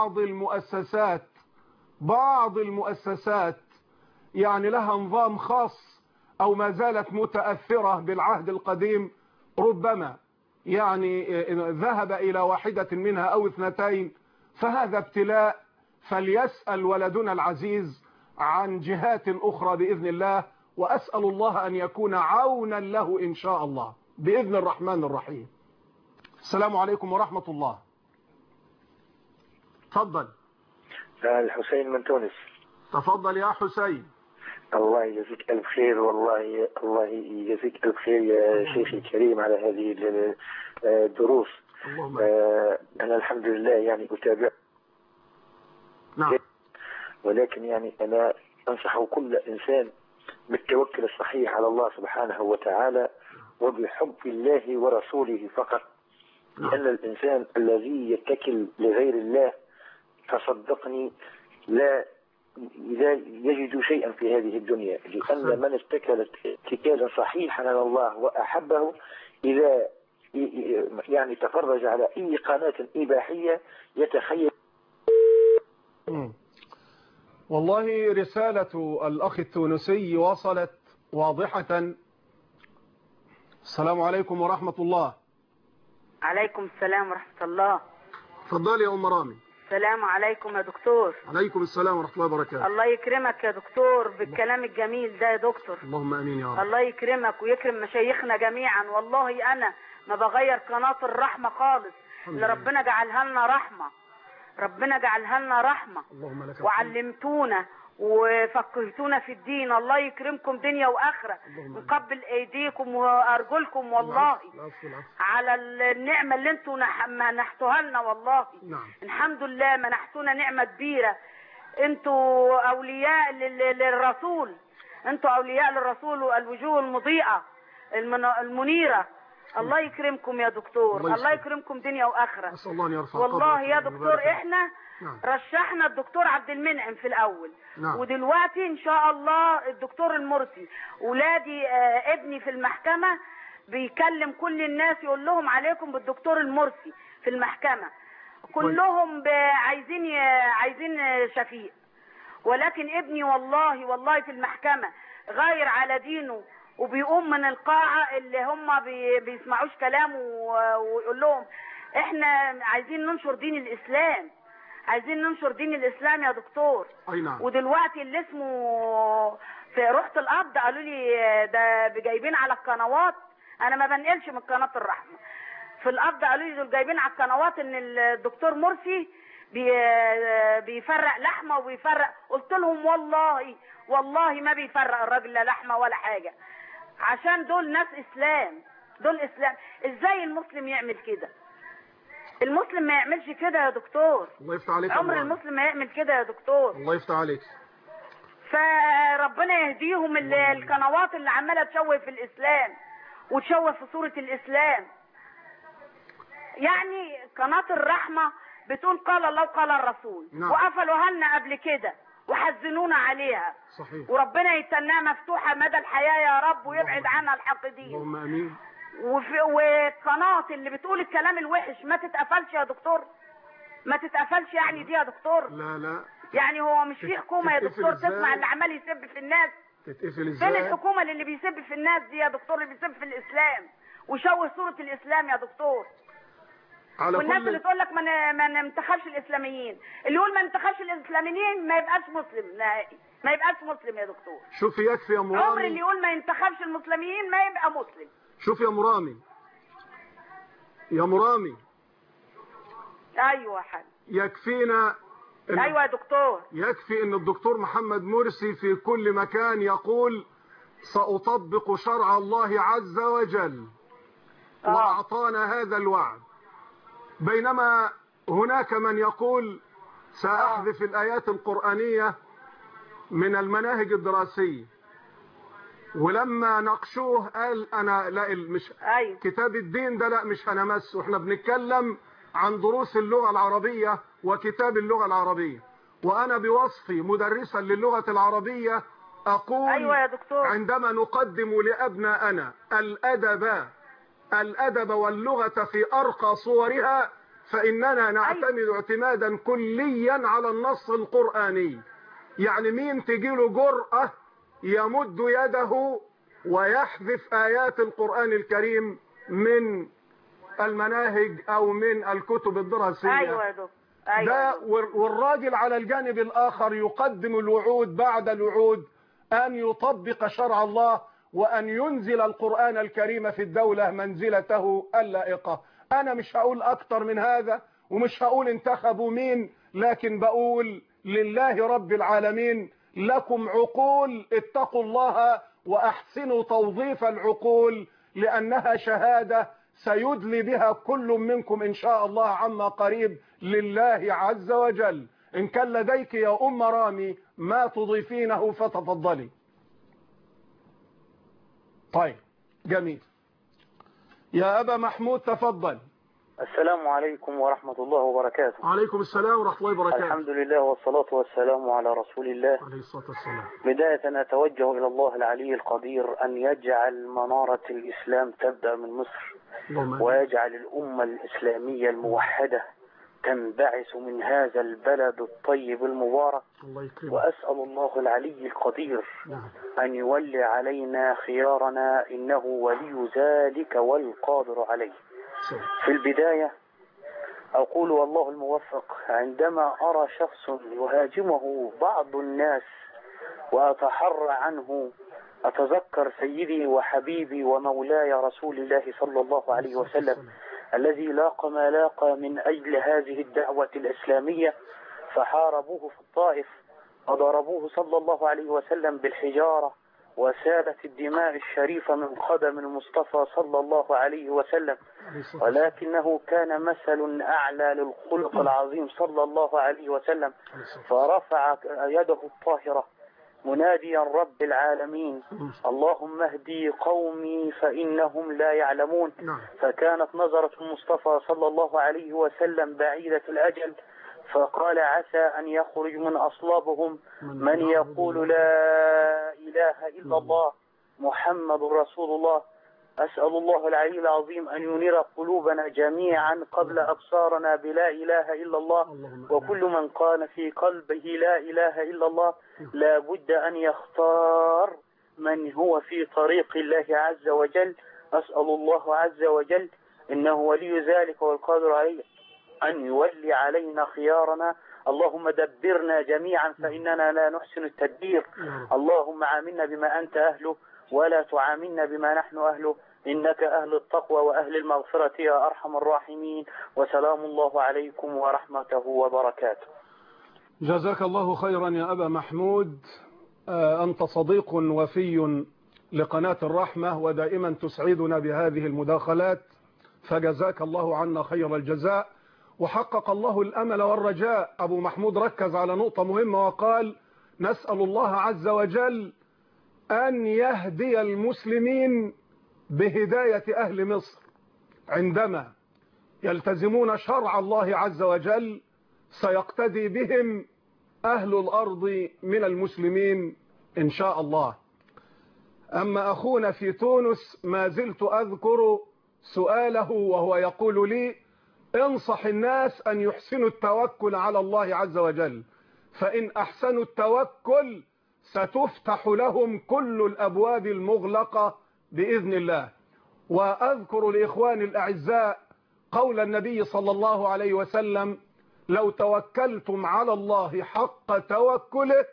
بعض المؤسسات يعني لها نظام خاص أو ما زالت متأثرة بالعهد القديم، ربما يعني ذهب إلى واحدة منها أو 2، فهذا ابتلاء. فليسأل ولدنا العزيز عن جهات أخرى بإذن الله، وأسأل الله أن يكون عونا له إن شاء الله بإذن الرحمن الرحيم. السلام عليكم ورحمة الله. تفضل. الحسين من تونس. تفضل يا حسين. الله يجزيك ألف خير، والله الله يجزيك ألف خير يا شيخي الكريم على هذه الدروس. أنا الحمد لله يعني أتابع. نعم. ولكن يعني أنا أنصح كل إنسان بالتوكل الصحيح على الله سبحانه وتعالى وبحب الله ورسوله فقط، لأن الإنسان الذي يتكل لغير الله فصدقني لا يجد شيئا في هذه الدنيا، لأن من اتكل اتكالا صحيحا على الله وأحبه إذا يعني تفرج على أي قناة إباحية يتخيل. والله رسالة الأخ التونسي وصلت واضحة. السلام عليكم ورحمة الله. عليكم السلام ورحمة الله. تفضلي يا أم رامي. السلام عليكم يا دكتور. عليكم السلام ورحمة الله وبركاته. الله يكرمك يا دكتور بالكلام الجميل ده يا دكتور. اللهم امين يا رب. الله يكرمك ويكرم مشايخنا جميعا. والله انا ما بغير قناة الرحمة خالص اللي ربنا جعلها لنا رحمة، ربنا جعلها لنا رحمة. اللهم لك وعلمتونا وفقهتونا في الدين. الله يكرمكم دنيا واخره. نقبل ايديكم وارجلكم والله على النعمه اللي انتم منحتوها لنا. والله الحمد لله منحتونا نعمه كبيره. انتوا اولياء للرسول، انتوا اولياء للرسول والوجوه المضيئه المنيره. الله يكرمكم يا دكتور. الله يكرمكم دنيا واخره. اسال الله ان يرفع والله يا دكتور احنا رشحنا الدكتور عبد المنعم في الاول. ودلوقتي ان شاء الله الدكتور المرسي. ولادي ابني في المحكمة بيكلم كل الناس يقول لهم عليكم بالدكتور المرسي في المحكمة. كلهم عايزين شفيق، ولكن ابني والله في المحكمة غاير على دينه وبيقوم من القاعة اللي هم بيسمعوش كلامه ويقول لهم احنا عايزين ننشر دين الاسلام، عايزين ننشر دين الاسلام يا دكتور. اي نعم. ودلوقتي اللي اسمه في رحت القبض قالوا لي ده جايبين على القنوات، انا ما بنقلش من قناة الرحمة. في القبض قالوا لي دول جايبين على القنوات ان الدكتور مرسي بيفرق لحمة وبيفرق. قلت لهم والله ما بيفرق الراجل لا لحمة ولا حاجة، عشان دول ناس اسلام، دول اسلام. ازاي المسلم يعمل كده؟ المسلم ما يعملش كده يا دكتور. الله يفتح عليك. عمر المسلم ما يعمل كده يا دكتور. الله يفتح عليك. فربنا يهديهم القنوات اللي عماله تشوه في الاسلام وتشوه في صورة الاسلام. يعني قناة الرحمة بتقول قال الله وقال الرسول. نعم. وقفلوها لنا قبل كده وحزنونا عليها. صحيح. وربنا يتناها مفتوحة مدى الحياة يا رب ويبعد عنها الحاقدين. اللهم امين. وقناة اللي بتقول الكلام الوحش ما تتقفلش يا دكتور، ما تتقفلش يعني دي يا دكتور. لا يعني هو مش في حكومة يا دكتور تسمع اللي عمال يسب في الناس؟ تتقفل ازاي؟ فين الحكومة اللي بيسب في الناس دي يا دكتور، اللي بيسب في الاسلام ويشوه صورة الاسلام يا دكتور؟ والناس اللي تقول لك ما ننتخبش الاسلاميين، اللي يقول ما ننتخبش الاسلاميين ما يبقاش مسلم نهائي، ما يبقاش مسلم يا دكتور. شوفي يكفي يا مرامي. عمر اللي يقول ما ينتخبش المسلمين ما يبقى مسلم. شوف يا مرامي، يا مرامي. ايوه يا حاج. يكفينا ايوه يا دكتور. يكفي ان الدكتور محمد مرسي في كل مكان يقول سأطبق شرع الله عز وجل. وأعطانا هذا الوعد، بينما هناك من يقول سأحذف الآيات القرآنية من المناهج الدراسية. ولما ناقشوه قال انا لا مش كتاب الدين ده لا مش هنمسه، احنا بنتكلم عن دروس اللغة العربية وكتاب اللغة العربية. وانا بوصفي مدرسا للغة العربية اقول أيوة يا دكتور. عندما نقدم لابنائنا الادب واللغة في ارقى صورها فاننا نعتمد اعتمادا كليا على النص القرآني. يعني مين تجيله جرأة يمد يده ويحذف آيات القرآن الكريم من المناهج أو من الكتب الدراسية؟ أيوة يا دكتور. ده والراجل على الجانب الآخر يقدم الوعود بعد الوعود أن يطبق شرع الله وأن ينزل القرآن الكريم في الدولة منزلته اللائقة. أنا مش هقول أكتر من هذا، ومش هقول انتخبوا مين، لكن بقول لله رب العالمين لكم عقول، اتقوا الله وأحسنوا توظيف العقول، لأنها شهادة سيدلي بها كل منكم إن شاء الله عما قريب لله عز وجل. إن كان لديك يا أم رامي ما تضيفينه فتفضلي. طيب جميل. يا أبا محمود تفضل. السلام عليكم ورحمة الله وبركاته. عليكم السلام ورحمة الله وبركاته. الحمد لله والصلاة والسلام على رسول الله عليه الصلاة والسلام. بداية أتوجه إلى الله العلي القدير أن يجعل منارة الإسلام تبدأ من مصر، ويجعل الأمة الإسلامية الموحدة تنبعث من هذا البلد الطيب المبارك. وأسأل الله العلي القدير أن يولي علينا خيارنا، إنه ولي ذلك والقادر عليه. في البداية أقول والله الموفق، عندما أرى شخص يهاجمه بعض الناس وأتحرى عنه أتذكر سيدي وحبيبي ومولاي رسول الله صلى الله عليه وسلم الذي لاق ما لاق من أجل هذه الدعوة الإسلامية، فحاربوه في الطائف وضربوه صلى الله عليه وسلم بالحجارة، وسالت الدماء الشريفة من قدم المصطفى صلى الله عليه وسلم، ولكنه كان مثل أعلى للخلق العظيم صلى الله عليه وسلم، فرفع يده الطاهرة مناديا رب العالمين اللهم اهدي قومي فإنهم لا يعلمون. فكانت نظرة المصطفى صلى الله عليه وسلم بعيدة الأجل، فقال عسى أن يخرج من أصلابهم من يقول لا إله إلا الله محمد رسول الله. أسأل الله العلي العظيم أن ينير قلوبنا جميعا قبل أبصارنا بلا إله إلا الله، وكل من قال في قلبه لا إله إلا الله لا بد أن يختار من هو في طريق الله عز وجل. أسأل الله عز وجل إنه ولي ذلك والقادر عليه أن يولي علينا خيارنا. اللهم دبرنا جميعا فإننا لا نحسن التدبير. اللهم عاملنا بما أنت أهله ولا تعاملنا بما نحن أهله، إنك أهل التقوى وأهل المغفرة يا أرحم الراحمين. وسلام الله عليكم ورحمته وبركاته. جزاك الله خيرا يا أبا محمود، أنت صديق وفي لقناة الرحمة ودائما تسعدنا بهذه المداخلات، فجزاك الله عنا خير الجزاء وحقق الله الأمل والرجاء. أبو محمود ركز على نقطة مهمة وقال نسأل الله عز وجل أن يهدي المسلمين بهداية أهل مصر، عندما يلتزمون شرع الله عز وجل سيقتدي بهم أهل الأرض من المسلمين إن شاء الله. أما أخونا في تونس ما زلت أذكر سؤاله وهو يقول لي انصح الناس أن يحسنوا التوكل على الله عز وجل، فإن أحسنوا التوكل ستفتح لهم كل الأبواب المغلقة بإذن الله. وأذكر لإخوان الأعزاء قول النبي صلى الله عليه وسلم لو توكلتم على الله حق توكله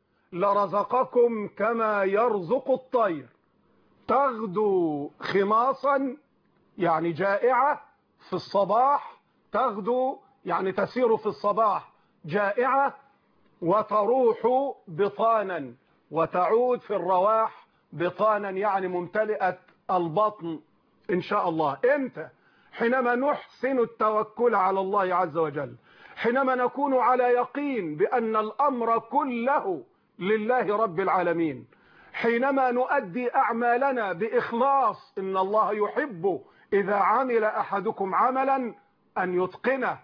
لرزقكم كما يرزق الطير، تغدو خماصا يعني جائعة في الصباح، تغدو يعني تسير في الصباح جائعة، وتروح بطانا وتعود في الرواح بطانا يعني ممتلئة البطن إن شاء الله. إمتى؟ حينما نحسن التوكل على الله عز وجل، حينما نكون على يقين بأن الأمر كله لله رب العالمين، حينما نؤدي أعمالنا بإخلاص، إن الله يحب إذا عمل أحدكم عملا أن يتقنه،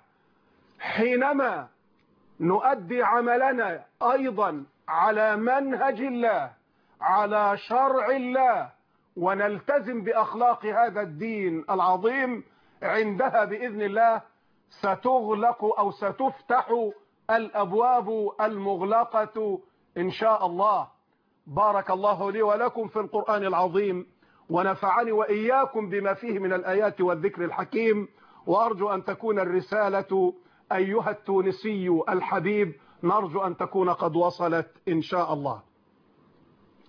حينما نؤدي عملنا أيضا على منهج الله على شرع الله ونلتزم بأخلاق هذا الدين العظيم، عندها بإذن الله ستغلق أو ستفتح الأبواب المغلقة إن شاء الله. بارك الله لي ولكم في القرآن العظيم ونفعني وإياكم بما فيه من الآيات والذكر الحكيم، وأرجو أن تكون الرسالة أيها التونسي الحبيب نرجو أن تكون قد وصلت إن شاء الله.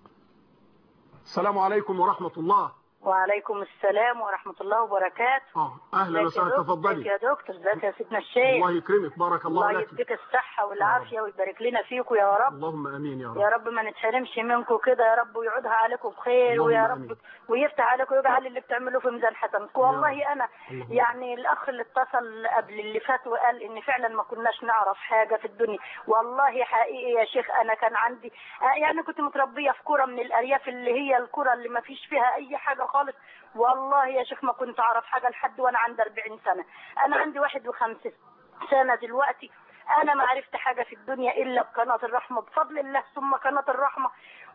السلام عليكم ورحمة الله. وعليكم السلام ورحمة الله وبركاته. أهلا وسهلا، تفضلي. ازيك يا دكتور؟ ازيك يا سيدنا الشيخ؟ الله يكرمك، بارك الله لك. الله يديك الصحة والعافية ويبارك لنا فيكم يا رب. اللهم امين يا رب. يا رب ما نتحرمش منكم كده يا رب، ويعودها عليكم بخير ويا رب أمين. ويفتح عليكم ويجعل اللي بتعملوه في ميزان حسنكم. والله انا يعني الاخ اللي اتصل قبل اللي فات وقال ان فعلا ما كناش نعرف حاجة في الدنيا، والله حقيقي يا شيخ انا كان عندي يعني كنت متربية في كرة من الارياف اللي هي الكرة اللي ما فيش فيها اي حاجة خالص. والله يا شيخ ما كنت اعرف حاجة لحد وانا عندي 40 سنة. انا عندي 51 سنة دلوقتي. انا ما عرفت حاجة في الدنيا الا بقناة الرحمة بفضل الله ثم قناة الرحمة.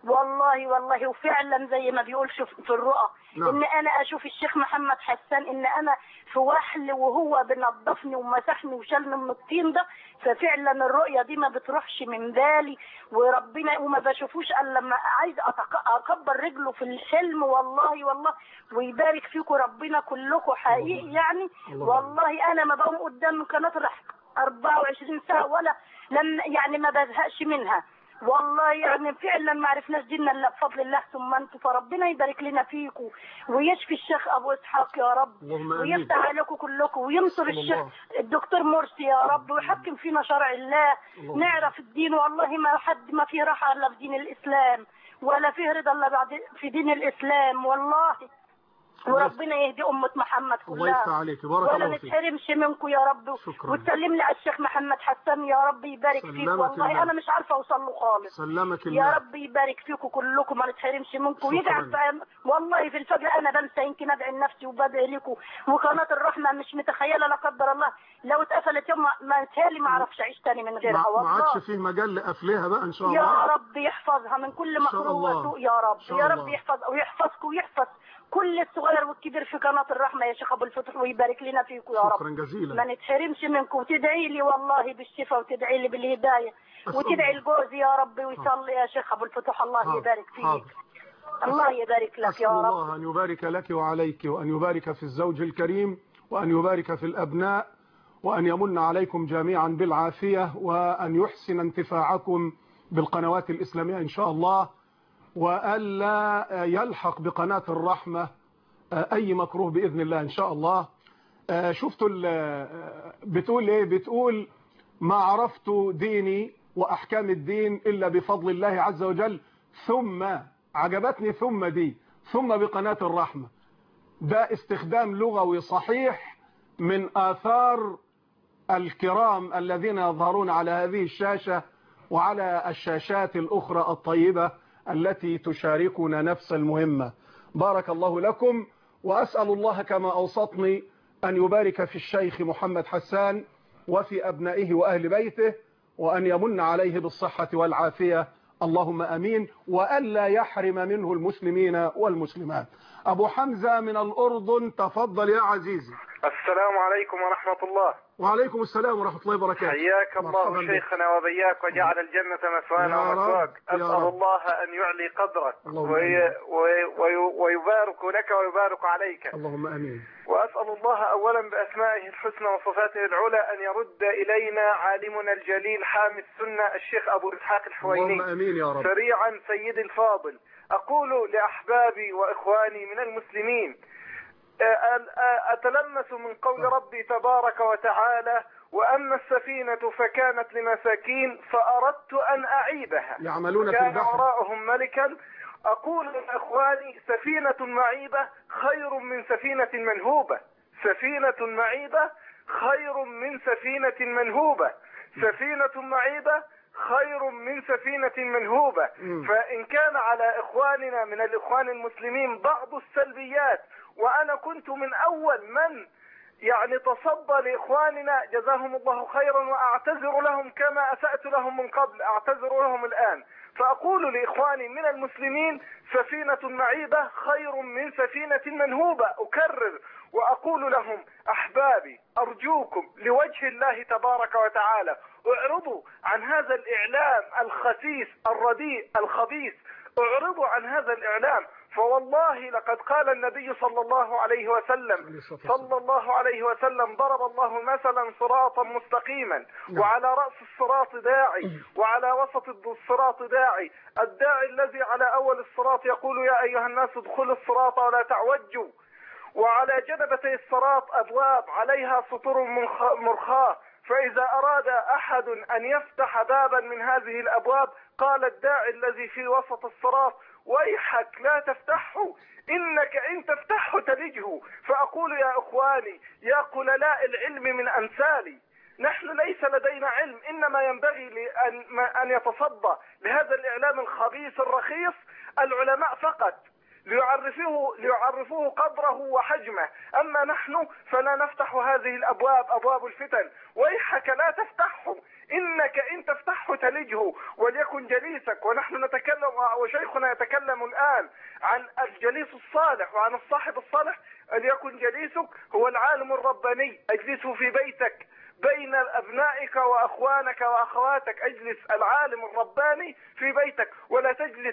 والله وفعلا زي ما بيقول شوف في الرؤى ان انا اشوف الشيخ محمد حسان ان انا في وحل وهو بنظفني ومسحني وشالني من الطين ده. ففعلا الرؤية دي ما بتروحش من بالي وربنا وما بشوفوش الا لما عايز اكبر رجله في الحلم. والله ويبارك فيكم ربنا كلكم حقيقي يعني. والله انا ما بقوم قدام قناة الرحمة 24 ساعة ولا لما يعني ما بزهقش منها. والله يعني فعلا ما عرفناش ديننا الا بفضل الله ثم انتم. فربنا يبارك لنا فيكم ويشفي الشيخ ابو اسحاق يا رب ويفتح عليكم كلكم وينصر الشيخ الدكتور مرسي يا رب ويحكم فينا شرع الله نعرف الدين. والله ما فيه راحه الا في دين الاسلام ولا فيه رضا الا بعد في دين الاسلام. والله وربنا يهدي أمة محمد كلها. الله يفتح عليك، بارك الله فيك. ولا نتحرمش منكم يا رب. وتسلم لي على الشيخ محمد حسان يا رب يبارك فيك. والله أنا مش عارفة أوصل له خالص. سلمك الله. يا رب يبارك فيكم كلكم ما نتحرمش منكم ويجعل والله في الفجر أنا بنسى يمكن أدعي لنفسي وبدعي لكم. وقناة الرحمة مش متخيلة لا قدر الله لو اتقفلت يوم ما تهالي ما أعرفش أعيش تاني من غيرها. والله ما عادش فيه مجال لقفلها بقى إن شاء الله. يا رب يحفظها من كل مكروه وسوء يا رب. يا رب يحفظ ويحفظكم ويحفظ كل الصغير والكبير في قناة الرحمة يا شيخ أبو الفتح ويبارك لنا فيكم يا رب. شكرا جزيلا. ما نتحرمش منكم وتدعي لي والله بالشفاء وتدعي لي بالهداية وتدعي لجوزي يا رب ويصلي يا شيخ أبو الفتح. الله يبارك فيك. الله يبارك لك يا رب. أسأل الله أن يبارك لك وعليك وأن يبارك في الزوج الكريم وأن يبارك في الأبناء وأن يمن عليكم جميعا بالعافية وأن يحسن انتفاعكم بالقنوات الإسلامية إن شاء الله وألا يلحق بقناة الرحمة أي مكروه بإذن الله إن شاء الله. شفتوا بتقول إيه؟ بتقول ما عرفت ديني وأحكام الدين إلا بفضل الله عز وجل ثم عجبتني ثم دي ثم بقناة الرحمة. ده استخدام لغوي صحيح من آثار الكرام الذين يظهرون على هذه الشاشة وعلى الشاشات الأخرى الطيبة التي تشاركنا نفس المهمة. بارك الله لكم وأسأل الله كما أوصتني أن يبارك في الشيخ محمد حسان وفي أبنائه وأهل بيته وأن يمن عليه بالصحة والعافية اللهم أمين وألا يحرم منه المسلمين والمسلمات. أبو حمزة من الأردن تفضل يا عزيزي. السلام عليكم ورحمة الله. وعليكم السلام ورحمة الله وبركاته. حياك الله شيخنا وبياك وجعل الجنة مثوانا ومثواك. أسأل الله أن يعلي قدرك ويبارك لك ويبارك عليك. اللهم أمين. وأسأل الله أولا بأسمائه الحسنى وصفاته العلى أن يرد إلينا عالمنا الجليل حامي السنة الشيخ أبو إسحاق الحويني. اللهم أمين يا رب. سريعا سيدي الفاضل أقول لأحبابي وإخواني من المسلمين أتلمس من قول ربي تبارك وتعالى وأما السفينة فكانت لمساكين فأردت أن أعيبها يعملون في كان البحر وراءهم ملكا. أقول لإخواني سفينة معيبة خير من سفينة منهوبة. سفينة معيبة خير من سفينة منهوبة. سفينة معيبة خير من سفينة منهوبة. فإن كان على إخواننا من الإخوان المسلمين بعض السلبيات وأنا كنت من أول من يعني تصدى لإخواننا جزاهم الله خيرا وأعتذر لهم كما أسأت لهم من قبل أعتذر لهم الآن. فأقول لإخواني من المسلمين سفينة معيبة خير من سفينة منهوبة. أكرر وأقول لهم أحبابي أرجوكم لوجه الله تبارك وتعالى اعرضوا عن هذا الإعلام الخسيس الرديء الخبيث. اعرضوا عن هذا الإعلام فوالله لقد قال النبي صلى الله عليه وسلم ضرب الله مثلا صراطا مستقيما وعلى رأس الصراط داعي وعلى وسط الصراط داعي، الداعي الذي على أول الصراط يقول يا أيها الناس ادخلوا الصراط ولا تعوجوا، وعلى جنبتي الصراط أبواب عليها سطور مرخاة، فإذا أراد أحد أن يفتح بابا من هذه الأبواب قال الداعي الذي في وسط الصراط ويحك لا تفتحه، إنك إن تفتحه تلجه. فأقول يا إخواني يا قللاء العلم من أمثالي، نحن ليس لدينا علم، إنما ينبغي أن يتصدى لهذا الإعلام الخبيث الرخيص العلماء فقط ليعرفوه قدره وحجمه، أما نحن فلا نفتح هذه الأبواب، أبواب الفتن، ويحك لا تفتحه، إنك إن تفتحه تلجه. وليكن جليسك، ونحن نتكلم وشيخنا يتكلم الآن عن الجليس الصالح وعن الصاحب الصالح، ليكن جليسك هو العالم الرباني، اجلسه في بيتك بين أبنائك وأخوانك وأخواتك، اجلس العالم الرباني في بيتك، ولا تجلس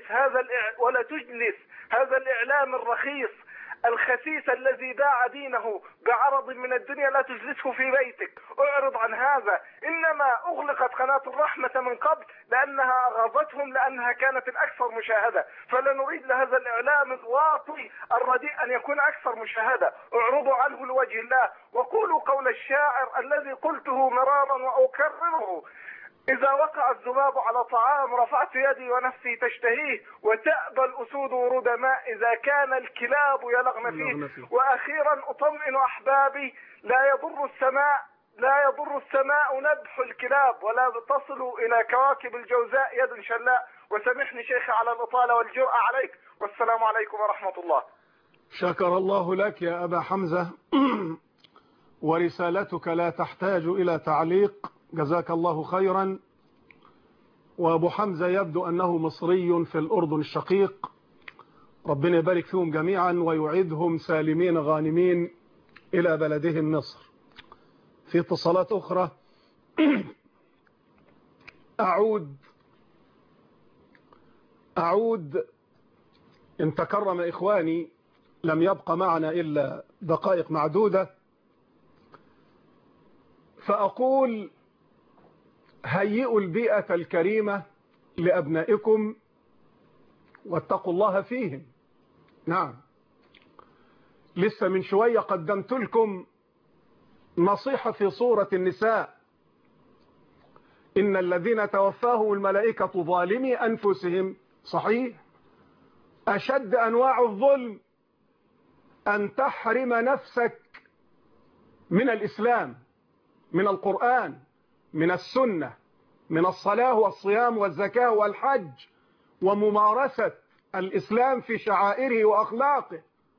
هذا الإعلام الرخيص الخسيس الذي باع دينه بعرض من الدنيا، لا تجلسه في بيتك، اعرض عن هذا. إنما أغلقت قناة الرحمة من قبل لأنها أغضتهم، لأنها كانت الأكثر مشاهدة، فلا نريد لهذا الإعلام الواطي الرديء أن يكون أكثر مشاهدة، اعرضوا عنه لوجه الله، وقولوا قول الشاعر الذي قلته مرارا وأكرره: إذا وقع الذباب على طعام رفعت يدي ونفسي تشتهيه، وتأبى الأسود ورود ماء إذا كان الكلاب يلغن فيه. وأخيرا أطمئن أحبابي: لا يضر السماء نبح الكلاب، ولا تصل إلى كواكب الجوزاء يد شلاء. وسامحني شيخي على الإطالة والجرأة عليك، والسلام عليكم ورحمة الله. شكر الله لك يا أبا حمزة، ورسالتك لا تحتاج إلى تعليق، جزاك الله خيرا. وأبو حمزة يبدو أنه مصري في الأردن الشقيق، ربنا يبارك فيهم جميعا ويعيدهم سالمين غانمين إلى بلدهم مصر. في اتصالات أخرى أعود إن تكرم إخواني، لم يبقى معنا إلا دقائق معدودة، فأقول: هيئوا البيئة الكريمة لأبنائكم واتقوا الله فيهم. نعم، لسه من شوية قدمت لكم نصيحة في سورة النساء: إن الذين توفاهم الملائكة ظالمي أنفسهم. صحيح، أشد أنواع الظلم أن تحرم نفسك من الإسلام، من القرآن، من السنة، من الصلاة والصيام والزكاة والحج، وممارسة الإسلام في شعائره وأخلاقه.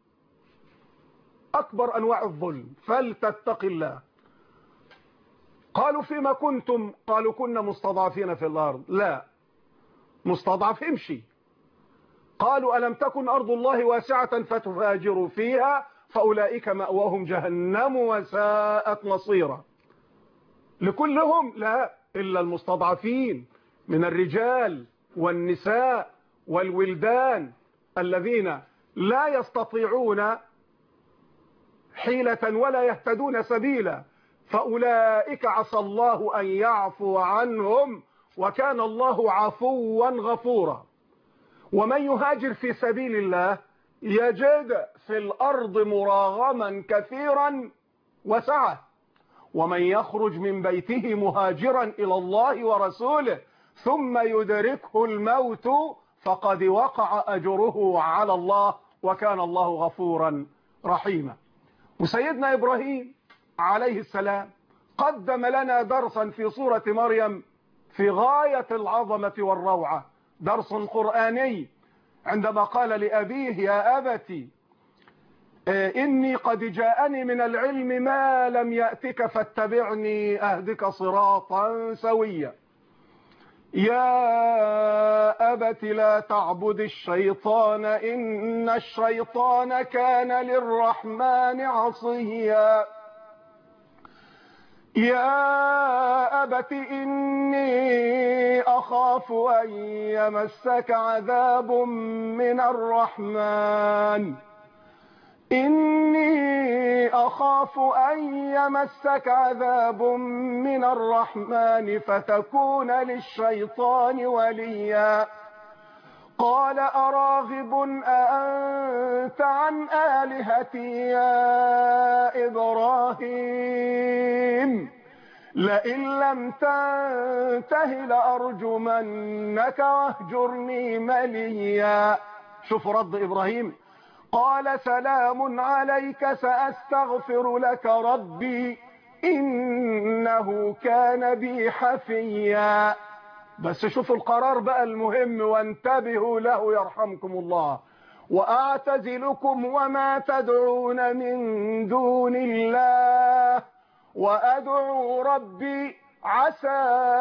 أكبر أنواع الظلم، فلتتق الله. قالوا: فيما كنتم؟ قالوا: كنا مستضعفين في الأرض. لا، مستضعف امشي. قالوا: ألم تكن أرض الله واسعة فتهاجروا فيها فأولئك مأواهم جهنم وساءت مصيرا. لكلهم؟ لا، إلا المستضعفين من الرجال والنساء والولدان الذين لا يستطيعون حيلة ولا يهتدون سبيلا، فأولئك عسى الله أن يعفو عنهم، وكان الله عفوا غفورا. ومن يهاجر في سبيل الله يجد في الأرض مراغما كثيرا وسعة، ومن يخرج من بيته مهاجرا إلى الله ورسوله ثم يدركه الموت فقد وقع أجره على الله، وكان الله غفورا رحيما. وسيدنا إبراهيم عليه السلام قدم لنا درسا في سورة مريم في غاية العظمة والروعة، درس قرآني، عندما قال لأبيه: يا أبتي إني قد جاءني من العلم ما لم يأتك فاتبعني أهدك صراطا سويا. يا أبت لا تعبد الشيطان إن الشيطان كان للرحمن عصيا. يا أبت إني أخاف أن يمسك عذاب من الرحمن إني أخاف أن يمسك عذاب من الرحمن فتكون للشيطان وليا قال أراغب أنت عن آلهتي يا إبراهيم لئن لم تنته لأرجمنك واهجرني مليا. شوف رد إبراهيم، قال سلام عليك سأستغفر لك ربي إنه كان بي حفيا. بس شوفوا القرار بقى المهم وانتبهوا له يرحمكم الله. وأعتزلكم وما تدعون من دون الله وأدعو ربي عسى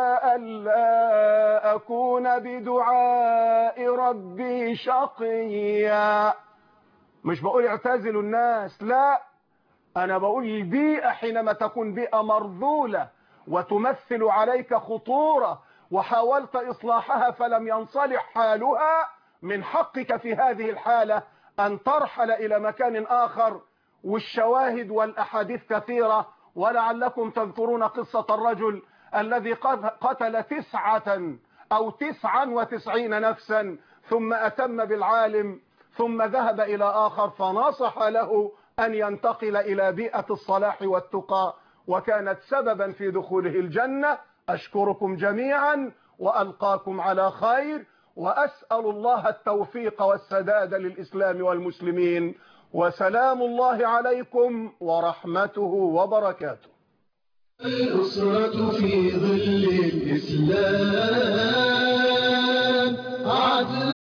ألا أكون بدعاء ربي شقيا. مش بقول اعتزلوا الناس، لا، أنا بقول البيئة حينما تكون بيئة مرذولة وتمثل عليك خطورة وحاولت إصلاحها فلم ينصلح حالها، من حقك في هذه الحالة أن ترحل إلى مكان آخر. والشواهد والأحاديث كثيرة، ولعلكم تذكرون قصة الرجل الذي قتل 99 نفسا ثم أتم بالعالم ثم ذهب إلى آخر فنصح له أن ينتقل إلى بيئة الصلاح والتقى وكانت سببا في دخوله الجنة. أشكركم جميعا وألقاكم على خير، وأسأل الله التوفيق والسداد للإسلام والمسلمين، وسلام الله عليكم ورحمته وبركاته. الأسرة في ظل الإسلام عدل